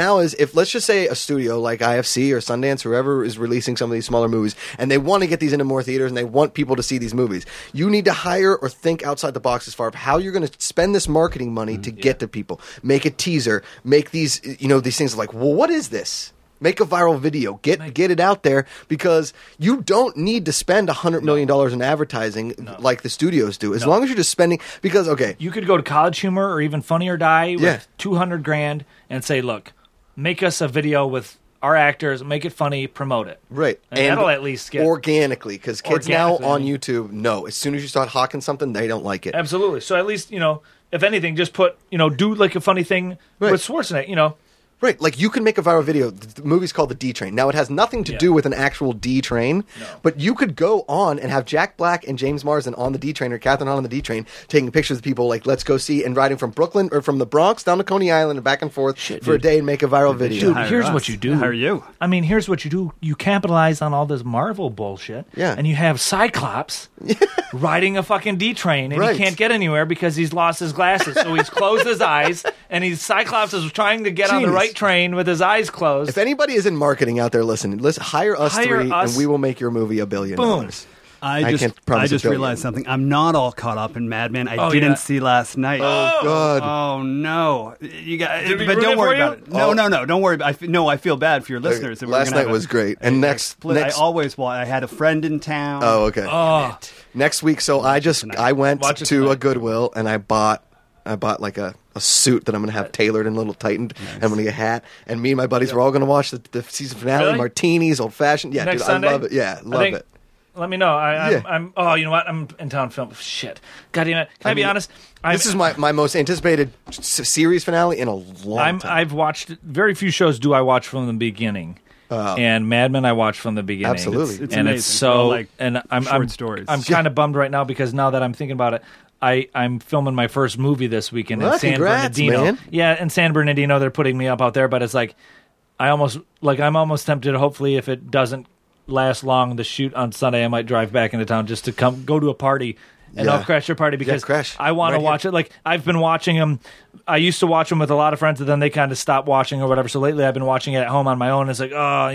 If let's just say a studio like IFC or Sundance, whoever is releasing some of these smaller movies, and they want to get these into more theaters and they want people to see these movies, you need to hire or think outside the box as far as how you're going to spend this marketing money to get to people. Make a teaser, make these these things like, well, what is this? Make a viral video. Get it out there, because you don't need to spend $100 million in advertising like the studios do. As long as you're just spending, because You could go to College Humor or even Funny or Die with Yeah. $200,000 and say, look, make us a video with our actors, make it funny, promote it. right, And that'll at least get organically, because kids now Organically. on YouTube know as soon as you start hawking something, they don't like it. Absolutely. So at least, if anything, just put, do like a funny thing Right. with Schwarzenegger, Right, like you can make a viral video. The movie's called The D Train. Now it has nothing to do with an actual D train, but you could go on and have Jack Black and James Marsden on the D train, or Catherine Hahn on the D train, taking pictures of people like, let's go see, and riding from Brooklyn or from the Bronx down to Coney Island and back and forth for a day and make a viral video. Dude, Hire here's us. what you do. Hire you. I mean, here's what you do. You capitalize on all this Marvel bullshit. Yeah. And you have Cyclops riding a fucking D train, and Right. he can't get anywhere because he's lost his glasses. So he's closed his eyes, and Cyclops is trying to get on the Genius. right train with his eyes closed. If anybody is in marketing out there, listen, hire us Hire three, us. and we will make your movie $1 billion. Boom. I can't promise I a just billion. realized something. I'm not all caught up in Mad Men. I Oh, didn't yeah. see last night. Oh, God. Oh no! You got, Did we but ruin don't it worry for you? about it. No. Don't worry. I feel bad for your listeners. That we're Last gonna night have was great. And next- I always I had a friend in town. Oh, okay. Oh, Next week, so I went Watch it to tonight. a Goodwill and I bought like a suit that I'm going to have tailored and a little tightened. And I'm going to get a hat. And me and my buddies were all going to watch the season finale. Really? Martinis, old fashioned. Yeah, Next dude, Sunday? I love it. Yeah, love it. Let me know. Yeah. I'm. Oh, you know what? I'm in town film. Shit. God damn it. Can I be honest? This is my most anticipated series finale in a long time. I've watched very few shows. Do I watch from the beginning? And Mad Men I watched from the beginning. Absolutely. It's and amazing. it's so. They're all, like, and I'm short stories. I'm kind of bummed right now because now that I'm thinking about it, I'm filming my first movie this weekend Well, in San congrats, Bernardino. man. Yeah, in San Bernardino, they're putting me up out there, but it's like I'm almost tempted. Hopefully, if it doesn't last long, the shoot on Sunday, I might drive back into town just to go to a party. And Yeah. I'll crash your party because crash. I want Right to here. watch it. Like I've been watching them. I used to watch them with a lot of friends, and then they kind of stopped watching or whatever. So lately, I've been watching it at home on my own. It's like,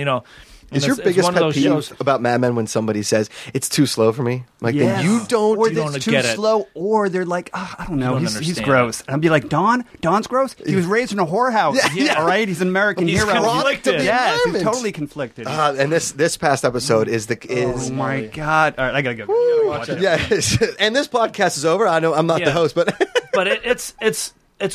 and Is your it's biggest one of pet those peeve shows. about Mad Men when somebody says it's too slow for me? Like, Yes. then you don't. or you they're don't too get it. slow, or they're like, I don't know, don't he's understand. gross. And I'd be like, Don's gross. He was raised in a whorehouse. Yeah. All right, he's an American He's hero. conflicted. Yes, he's Environment. totally conflicted. And this past episode is oh my god! All right, I gotta go. You gotta watch it. Yes, and this podcast is over. I know I'm not Yeah. the host, but But it's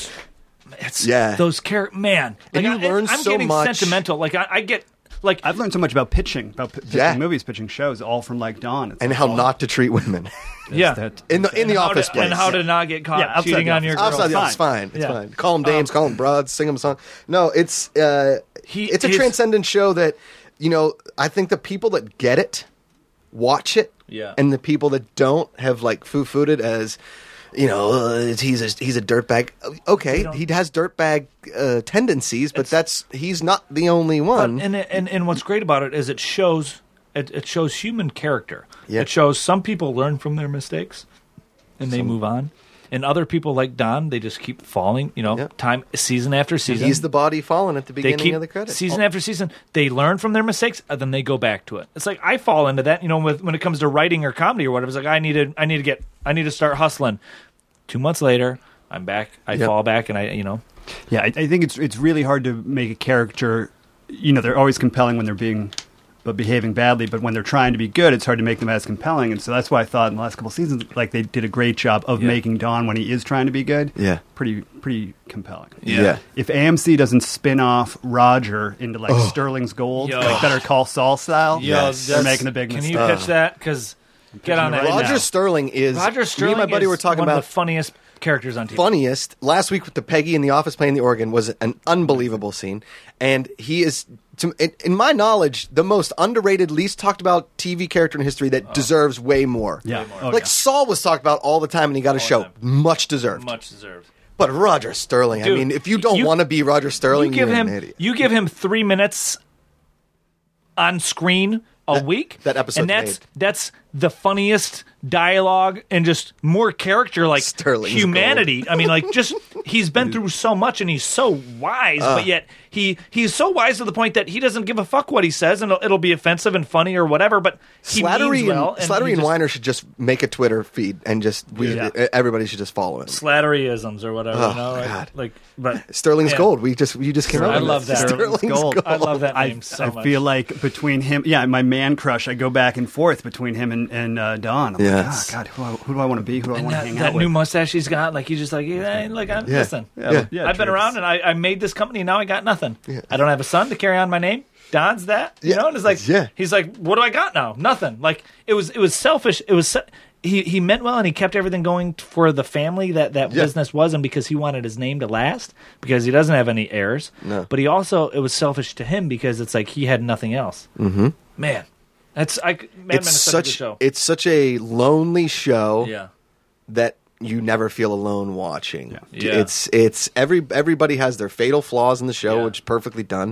Yeah. those characters, man. And you learn I'm so getting much. sentimental. Like I get like I've learned so much about pitching, pitching Yeah. movies, pitching shows, all from like Don. It's and like, how oh, not to treat women yeah. that- in the How office to, place and how to not get caught Yeah, outside cheating the on your girl. Outside the Fine. office, fine. It's Yeah. fine. Call them dames, call them broads, sing them a song. No, it's it's a he's- transcendent show that I think the people that get it watch it, Yeah. and the people that don't have like foo-fooed it as, he's a dirtbag. Okay, he has dirtbag tendencies, but he's not the only one. But, and what's great about it is it shows human character. Yeah. It shows some people learn from their mistakes and they move on. And other people like Don, they just keep falling, season after season. He's the body falling at the They beginning keep of the credits. season after season. They learn from their mistakes, and then they go back to it. It's like I fall into that, when it comes to writing or comedy or whatever. It's like I need to start hustling. 2 months later, I'm back. I fall back, and Yeah, I think it's really hard to make a character. They're always compelling when they're behaving badly, but when they're trying to be good, it's hard to make them as compelling. And so that's why I thought in the last couple of seasons, like they did a great job of making Don when he is trying to be good. Yeah, pretty compelling. Yeah. If AMC doesn't spin off Roger into like Sterling's Gold, like Better Call Saul style, they're making a big mistake. Can you pitch that? Because get on that. right Roger now. Sterling is. Roger Sterling. Me and my buddy is were talking one about of the funniest characters on TV. Funniest last week with the Peggy in the office playing the organ was an unbelievable scene, and he is, in my knowledge, the most underrated, least talked about TV character in history that deserves way more. Yeah. Oh, like yeah. Saul was talked about all the time, and he got a show. time. Much deserved. Much deserved. But Roger Sterling, Dude, I mean, if you don't want to be Roger Sterling, you're an idiot. You give him 3 minutes on screen a week. that episode's and that's the funniest dialogue and just more character, like Sterling's humanity. I mean, like just he's been through so much and he's so wise, but yet he's so wise to the point that he doesn't give a fuck what he says, and it'll be offensive and funny or whatever. But he means well. Slattery and Weiner should just make a Twitter feed and everybody should just follow him. Slatteryisms or whatever. Oh, right? God. But Sterling's man. Gold. You just came out. I love that. Sterling's Gold. I love that name so much. I feel like between him, my man crush, I go back and forth between him and Don. I'm Yes. like, oh, God, who do I want to be? Who do I want to hang out that with? new mustache he's got, like he's just like, listen. I've been around and I made this company and now I got nothing. I don't have a son to carry on my name. Don's that, and it's like, he's like, what do I got now? Nothing. Like it was selfish. It was he meant well and he kept everything going for the family that business was, and because he wanted his name to last because he doesn't have any heirs. No. But it was selfish to him because it's like he had nothing else. Mm-hmm. Man, Mad Men is such a good show. It's such a lonely show. Yeah. That you never feel alone watching. Yeah. It's everybody has their fatal flaws in the show, Yeah. which is perfectly done,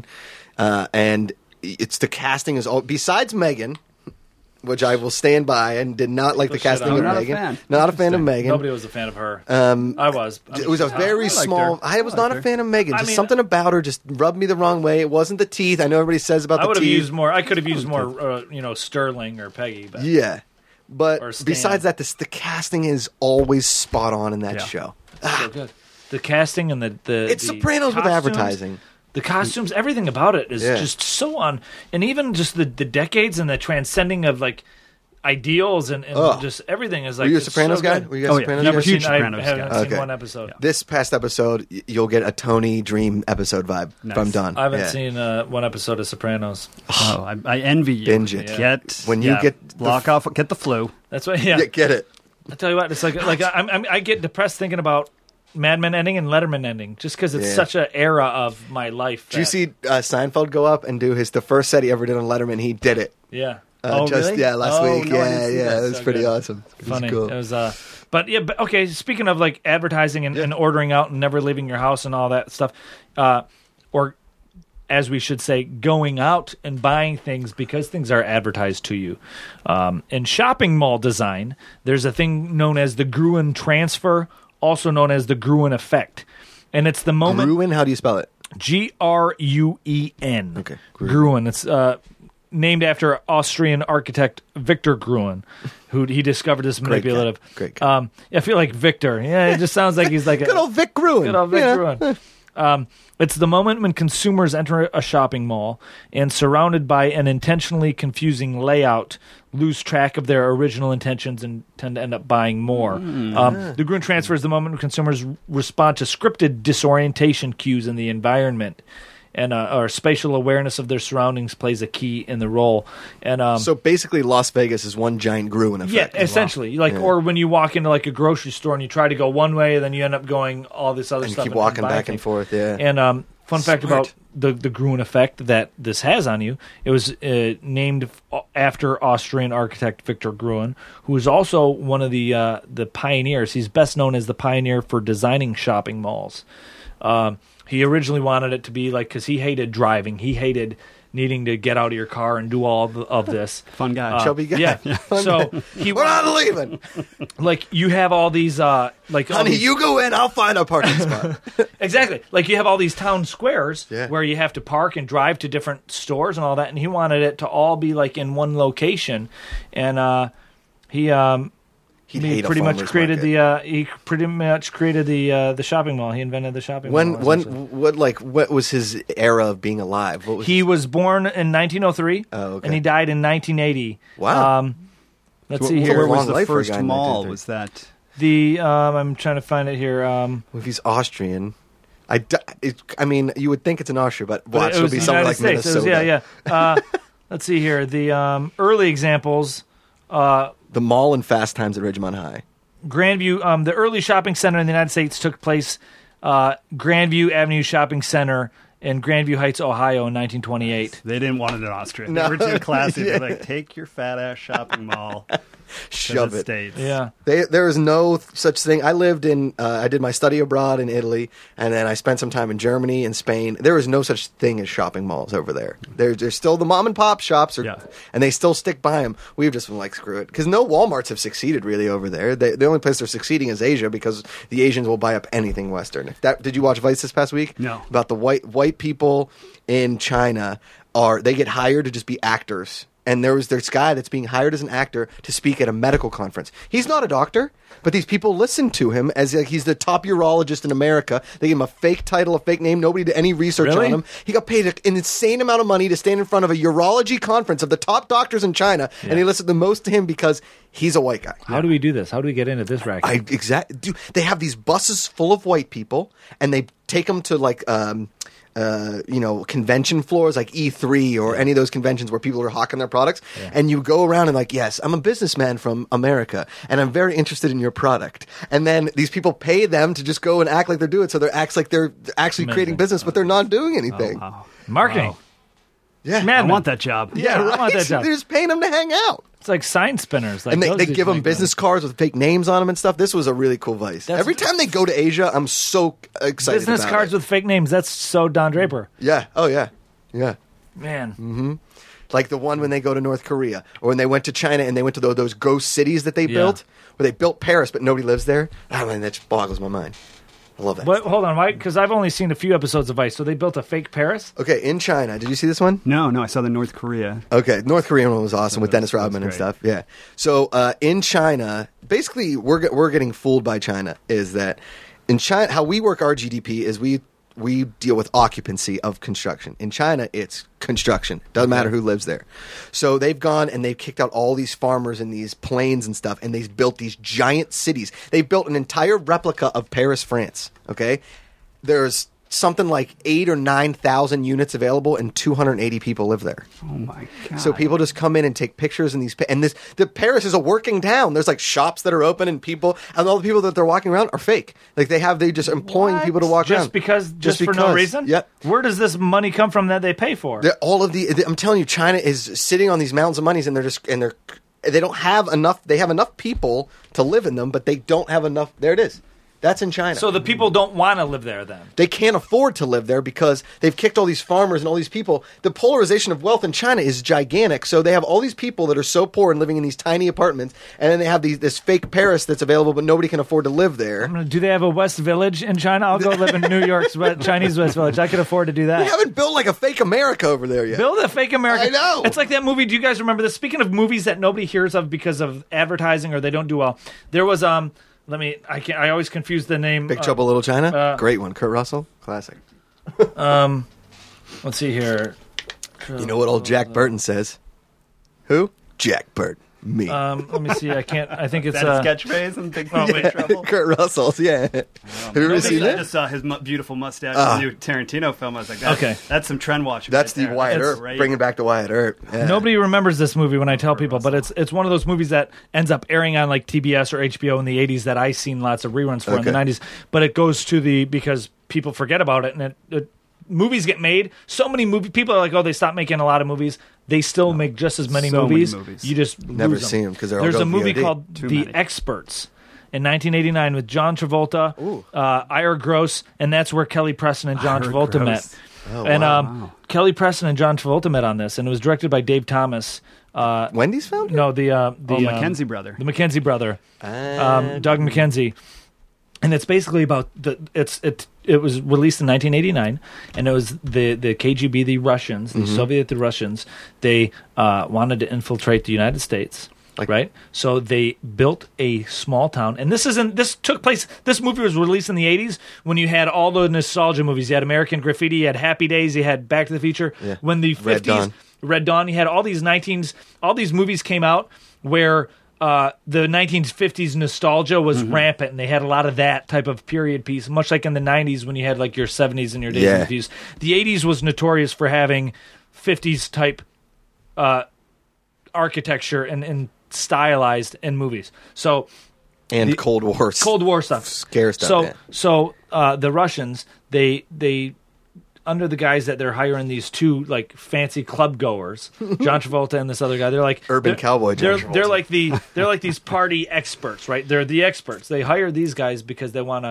and it's the casting is all besides Megan, which I will stand by and did not like the casting of Not a Megan. fan. Not a fan of Megan. Nobody was a fan of her. I was. It was a very small. her. I was not a fan of Megan. I Just mean, something about her just rubbed me the wrong way. It wasn't the teeth. I know everybody says about I the would have teeth. used more. I could have used more. Sterling or Peggy. But Yeah, but Or Stan. besides that, the casting is always spot on in that show. so good. The casting and the It's the Sopranos with costumes, advertising. The costumes, everything about it is just so on, and even just the decades and the transcending of like ideals and just everything is like. Were you a it's Sopranos so guy? good. Were you guys Sopranos Never guys? seen. Huge I Sopranos haven't guy. seen one episode. This past episode, you'll get a Tony Dream episode vibe from Don. I haven't seen one episode of Sopranos. Oh, I envy you. Binge it. Yeah. When you get the lock off, get the flu. That's why. Yeah, Get it. I tell you what, it's like I get depressed thinking about Mad Men ending and Letterman ending, just because it's such an era of my life. Did you see Seinfeld go up and do the first set he ever did on Letterman? He did it. Yeah. Really? Last week. No, I didn't see that. It was So pretty good. awesome. It was Funny. cool. It was but okay, speaking of like advertising and ordering out and never leaving your house and all that stuff, or as we should say, going out and buying things because things are advertised to you. In shopping mall design, there's a thing known as the Gruen transfer, also known as the Gruen effect. And it's the moment... Gruen, how do you spell it? Gruen. Okay. Gruen. It's named after Austrian architect Victor Gruen, who he discovered this manipulative. Great guy. I feel like Victor. Yeah, it just sounds like he's like Good old Vic Gruen. Good old Vic Gruen. It's the moment when consumers enter a shopping mall and, surrounded by an intentionally confusing layout, lose track of their original intentions and tend to end up buying more. The Gruen transfer is the moment when consumers respond to scripted disorientation cues in the environment, and or spatial awareness of their surroundings plays a key in the role. And So basically, Las Vegas is one giant Gruen effect. yeah, essentially, or when you walk into like a grocery store and you try to go one way, and then you end up going all this other And stuff, keep walking buying back and things. forth, yeah. And Fun fact about the Gruen effect that this has on you. It was named after Austrian architect Victor Gruen, who was also one of the pioneers. He's best known as the pioneer for designing shopping malls. He originally wanted it to be like, because he hated driving. He hated needing to get out of your car and do all of this. Fun guy. Chubby guy. Yeah. Fun So guy. he We're not leaving. like you have all these like all Honey, these- you go in, I'll find a parking spot. exactly like you have all these town squares Yeah. where you have to park and drive to different stores and all that, and he wanted it to all be like in one location, and he He'd he hate a pretty much farmer's created market. the shopping mall. He invented the shopping mall. essentially. What was his era of being alive? What was He was born in 1903, Oh, okay. and he died in 1980. Wow. Let's So see where here. was Long the life for a first guy in mall? 1930. Was that? The I'm trying to find it here. If he's Austrian, I mean, you would think it's in Austria, but watch, it it'll was be the somewhere United like States. It was- Minnesota. yeah. Let's see here. The early examples. The mall in Fast Times at Ridgemont High. Grandview, the early shopping center in the United States took place Grandview Avenue Shopping Center in Grandview Heights, Ohio in 1928. They didn't want it in Austria. No. They were too classy. They're like, take your fat ass shopping mall to Shove the it. States. Yeah. There is no such thing. I lived in, I did my study abroad in Italy, and then I spent some time in Germany and Spain. There is no such thing as shopping malls over there. There's still the mom and pop shops, Yeah. and they still stick by them. We've just been like, screw it. Because no Walmarts have succeeded really over there. The only place they're succeeding is Asia, because the Asians will buy up anything Western. Did you watch Vice this past week? No. About the white people in China they get hired to just be actors. And there was this guy that's being hired as an actor to speak at a medical conference. He's not a doctor, but these people listen to him as like he's the top urologist in America. They give him a fake title, a fake name. Nobody did any research Really? on him. He got paid an insane amount of money to stand in front of a urology conference of the top doctors in China, and they listened the most to him because he's a white guy. How do we do this? How do we get into this racket? They have these buses full of white people, and they take them to like convention floors like E3 or any of those conventions where people are hawking their products, and you go around and like, yes, I'm a businessman from America, and I'm very interested in your product. And then these people pay them to just go and act like they're doing it, so they acts like they're actually Amazing. creating business, but they're not doing anything. Wow. Marketing. Wow. Yeah, I Madman. want that job. yeah, I right. want that job. They're just paying them to hang out. It's like sign spinners. Like And they those give dudes them make business cards with fake names on them and stuff. This was a really cool Vice. That's- Every time they go to Asia, I'm so excited business about cards it. with fake names. That's so Don Draper. Yeah. Oh, yeah. Yeah. Man. Like the one when they go to North Korea, or when they went to China and they went to those ghost cities that they built, where they built Paris but nobody lives there. I mean, that just boggles my mind. I love that. But hold on, why? Because I've only seen a few episodes of Vice. So they built a fake Paris. Okay, in China, did you see this one? No, I saw the North Korea. Okay, North Korean one was awesome with Dennis Rodman and great. stuff. Yeah. So in China, basically, we're getting fooled by China. Is that in China? How we work our GDP is we deal with occupancy of construction. In China, it's construction. Doesn't matter who lives there. So they've gone and they've kicked out all these farmers in these plains and stuff, and they've built these giant cities. They've built an entire replica of Paris, France. Okay, there's something like 8,000 or 9,000 units available, and 280 people live there. Oh my god! So people just come in and take pictures in these, and the Paris is a working town. There's like shops that are open, and all the people that they're walking around are fake. Like they just employing people to walk just around because, just for no because. reason. Yep. Where does this money come from that they pay for? I'm telling you, China is sitting on these mountains of monies, and they don't have enough. They have enough people to live in them, but they don't have enough. There it is. That's in China. So the people don't want to live there then. They can't afford to live there because they've kicked all these farmers and all these people. The polarization of wealth in China is gigantic. So they have all these people that are so poor and living in these tiny apartments, and then they have this fake Paris that's available, but nobody can afford to live there. Do they have a West Village in China? I'll go live in New York's Chinese West Village. I could afford to do They that. haven't built like a fake America over there yet. Build a fake America. I know. It's like that movie. Do you guys remember this? Speaking of movies that nobody hears of because of advertising or they don't do well, there was I always confuse the name. Big Trouble in Little China? Great one. Kurt Russell? Classic. Let's see here. You know what old Jack Burton says? Who? Jack Burton. Me. Let me see. I can't. I think it's That catchphrase in Big wait. Trouble. Kurt Russell, yeah. Have you ever seen I that? just saw his beautiful mustache in the new Tarantino film. I was like, Okay. that's some trend watching. That's right the there. Wyatt That's Earp. great. Bringing back the Wyatt Earp. Yeah. Nobody remembers this movie when I tell people, but it's one of those movies that ends up airing on like TBS or HBO in the 80s that I've seen lots of reruns for in the Okay. 90s. But it goes to because people forget about it, and it movies get made, so many people are like, oh, they stopped making a lot of movies. They still make just as many So many movies. movies. You just Never lose see them because they're all There's a going movie VOD. called Too The many. Experts in 1989 with John Travolta, Ira Gross, and that's where Kelly Preston and John Ira Travolta Gross. met. Oh, And wow. Kelly Preston and John Travolta met on this, and it was directed by Dave Thomas. Wendy's found it? No, the Mackenzie brother. the Mackenzie brother, Doug Mackenzie, and it's basically about it was released in 1989, and it was the KGB, the Russians, the Soviet Russians. They wanted to infiltrate the United States. Right, so they built a small town, and this took place. This movie was released in the '80s when you had all the nostalgia movies. You had American Graffiti, you had Happy Days, you had Back to the Future. Yeah. When the Red 50s, Dawn. Red Dawn, you had all these all these movies came out where the 1950s nostalgia was rampant, and they had a lot of that type of period piece, much like in the 90s when you had like your 70s and your Days and Confused. The 80s was notorious for having 50s type architecture and stylized in movies. So And Cold War. Cold War stuff, Scare stuff. So the Russians, they under the guys that they're hiring these two like fancy club goers, John Travolta and this other guy, they're like Urban cowboy John They're Travolta. they're like these party experts, right? They're the experts. They hire these guys because they want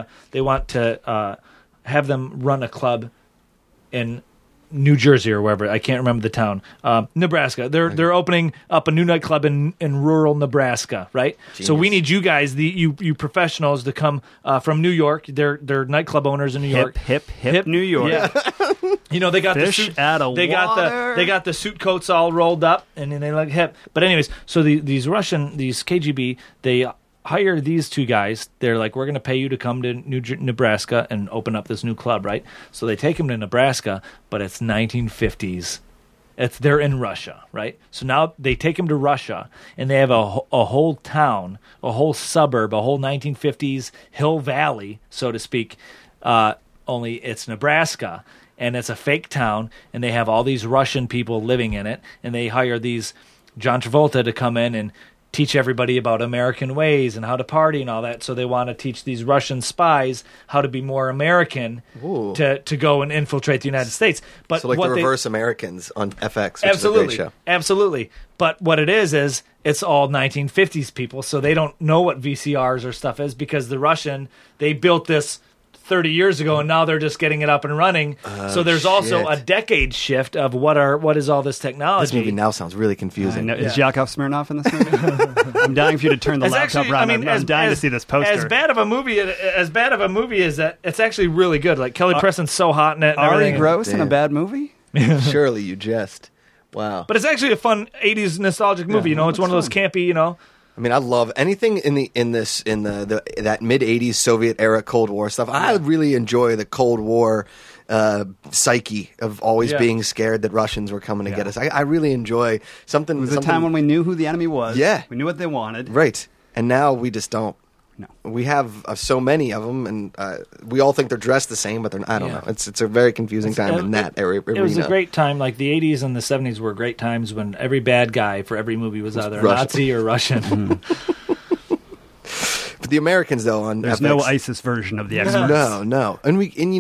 to have them run a club in New Jersey or wherever. I can't remember the town. Nebraska. They're opening up a new nightclub in rural Nebraska, right? So we need you guys, you professionals, to come from New York. They're nightclub owners in New York. Hip, New York. Yeah. You know, they got Fish the suit, out of they water. got the suit coats all rolled up, and then they like hip. But anyways, so these KGB, they hire these two guys. They're like, we're going to pay you to come to Nebraska and open up this new club, right? So they take them to Nebraska, but it's 1950s. They're in Russia, right? So now they take them to Russia, and they have a whole town, a whole suburb, a whole 1950s hill valley, so to speak. Only it's Nebraska, and it's a fake town, and they have all these Russian people living in it, and they hire these John Travolta to come in and teach everybody about American ways and how to party and all that. So they want to teach these Russian spies how to be more American to go and infiltrate the United States. But So like what the Reverse Americans on FX, which absolutely, is a great show. absolutely. But what it is it's all 1950s people, so they don't know what VCRs or stuff is because the Russian, they built this 30 years ago, and now they're just getting it up and running. So there's also a decade shift of what is all this technology. This movie now sounds really confusing. Is Yakov Smirnoff in this movie? I'm dying for you to turn the It's laptop actually, around. I mean, I'm dying to see this poster. As bad of a movie as that, it's actually really good. Like Kelly Preston's so hot in it. And Ari everything. Gross in a Damn. bad movie? Surely you jest. Wow. But it's actually a fun 80s nostalgic movie. It's one of those campy, I mean, I love anything in that mid '80s Soviet era Cold War stuff. I really enjoy the Cold War psyche of always being scared that Russians were coming to get us. I really enjoy something. It was a time when we knew who the enemy was. Yeah. We knew what they wanted. right, and now we just don't. No. We have so many of them, and we all think they're dressed the same, but they're. I don't Yeah. know. It's a very confusing time in that arena. It was a great time. Like the 80s and the 70s were great times when every bad guy for every movie was either a Russian. Nazi or Russian. But the Americans, though, on There's FX, no ISIS version of the X-Men. No, and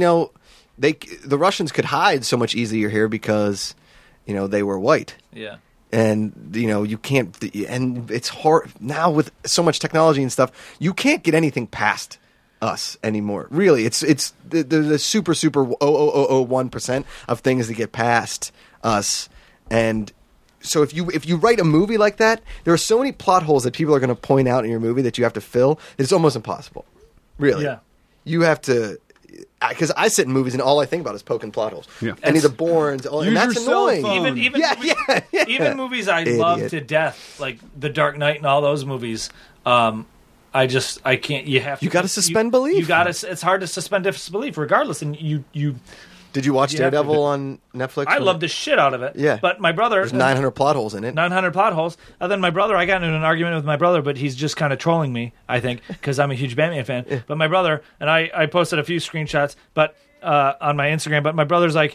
the Russians could hide so much easier here because they were white. Yeah. And you can't, and it's hard now with so much technology and stuff. You can't get anything past us anymore. Really, it's the super 0.0001% of things that get past us. And so if you write a movie like that, there are so many plot holes that people are going to point out in your movie that you have to fill. It's almost impossible. Really, Yeah. You have to. Because I sit in movies and all I think about is poking plot holes. Yeah. Any of the Bournes, and that's your cell annoying. phone. Even Yeah. even movies I Idiot. love to death, like The Dark Knight and all those movies. I can't. You have to. You gotta suspend belief. You got to. It's hard to suspend disbelief, regardless. And you. Did you watch You have to Daredevil do- on Netflix? I loved the shit out of it. Yeah. But my brother. There's 900 plot holes in it. 900 plot holes. And then my brother, I got into an argument with my brother, but he's just kind of trolling me, I think, because I'm a huge Batman fan. But my brother, and I posted a few screenshots on my Instagram, but my brother's like,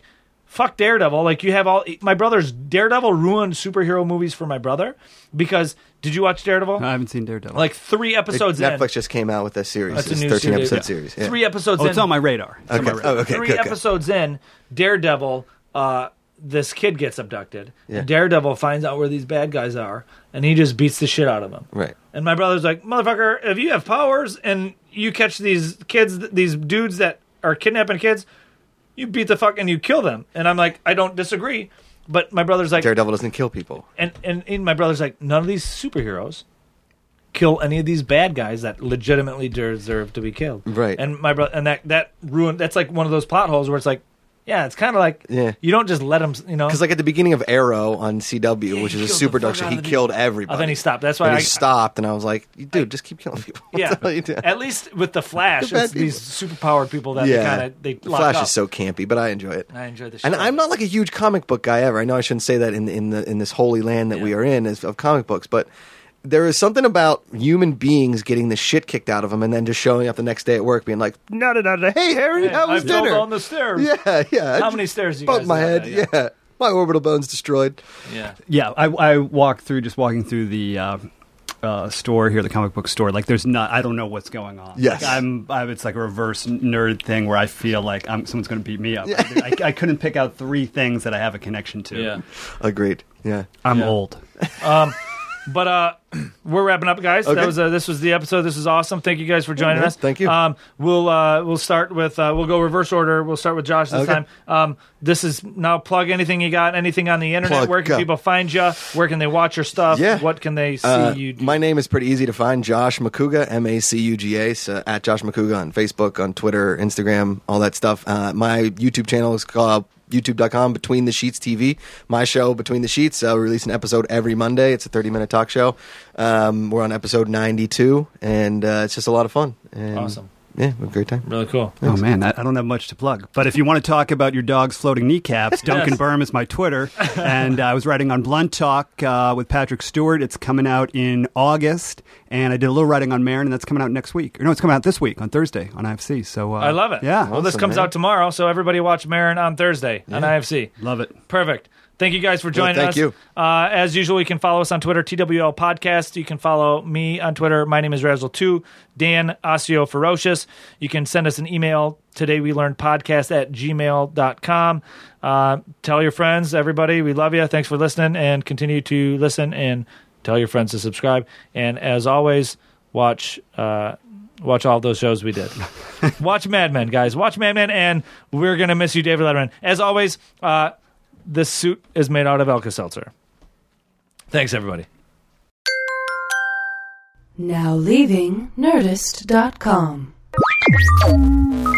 fuck Daredevil. Like, you have my brother's Daredevil ruined superhero movies for my brother because did you watch Daredevil? I haven't seen Daredevil. Like 3 episodes in. Netflix just came out with a series. That's a It's new 13 series. episode series. Yeah. 3 episodes in. it's on my radar. It's on my radar. Oh, okay. 3 good. episodes in, Daredevil, this kid gets abducted. Yeah. And Daredevil finds out where these bad guys are, and he just beats the shit out of them. Right. And my brother's like, motherfucker, if you have powers and you catch these kids, these dudes that are kidnapping kids, you beat the fuck and you kill them. And I'm like, I don't disagree. But my brother's like, Daredevil doesn't kill people. and my brother's like, none of these superheroes kill any of these bad guys that legitimately deserve to be killed. Right. And my brother, and that ruined. That's like one of those plot holes where it's like, yeah, it's kind of like, Yeah. you don't just let them, Because like at the beginning of Arrow on CW, which he is a killed super the dark fuck show, out he of the- killed everybody. Oh, then he stopped. That's why And I he stopped, and I was like, dude, just keep killing people. What Yeah, the hell are you doing? at least with the Flash, The bad it's these superpowered people that Yeah. they The lock Flash up. is so campy, but I enjoy it. I enjoy the show. And I'm not like a huge comic book guy ever. I know I shouldn't say that in this holy land that we Yeah. are in of comic books, but there is something about human beings getting the shit kicked out of them and then just showing up the next day at work being like, hey, Harry, Yeah, how was I fell dinner? down the stairs. Yeah. How many stairs do you Bumped guys my have head. that, Yeah. My orbital bone's destroyed. Yeah. Yeah, I walked through walking through the store here, the comic book store. Like, there's not. I don't know what's going on. Yes. Like, it's like a reverse nerd thing where I feel like someone's going to beat me up. I couldn't pick out 3 things that I have a connection to. Yeah. Agreed. Yeah. I'm Yeah. old. But we're wrapping up, guys. Okay. This was the episode. This is awesome. Thank you guys for joining man. us. Thank you. We'll start with we'll go reverse order. We'll start with Josh this Okay. time. This is now plug anything you got, anything on the internet. Plug, Where can go. people find you? Where can they watch your stuff? Yeah. What can they see you do? My name is pretty easy to find. Josh Macuga, Macuga. So at Josh Macuga on Facebook, on Twitter, Instagram, all that stuff. My YouTube channel is called youtube.com Between the Sheets TV. My show, Between the Sheets. We release an episode every Monday. It's a 30-minute talk show. We're on episode 92, and it's just a lot of fun. And, Awesome. Yeah, we have a great time. Really cool. Oh man, I don't have much to plug. But if you want to talk about your dog's floating kneecaps, Duncan Burm is my Twitter. And I was writing on Blunt Talk with Patrick Stewart. It's coming out in August. And I did a little writing on Marin, and that's coming out next week. Or no, it's coming out this week on Thursday on IFC. So I love it. Yeah, Well, this Awesome, comes man. out tomorrow, so everybody watch Marin on Thursday on IFC. love it. Perfect. Thank you guys for joining thank us. you. As usual, you can follow us on Twitter, TWL Podcast. You can follow me on Twitter. My name is Razzle2. Dan Osseo Ferocious. You can send us an email, todaywelearnedpodcast@gmail.com. Tell your friends, everybody. We love you. Thanks for listening, and continue to listen and tell your friends to subscribe. And as always, watch all those shows we did. Watch Mad Men, guys. Watch Mad Men, and we're going to miss you, David Letterman. As always, this suit is made out of Alka-Seltzer. Thanks, everybody. Now leaving Nerdist.com.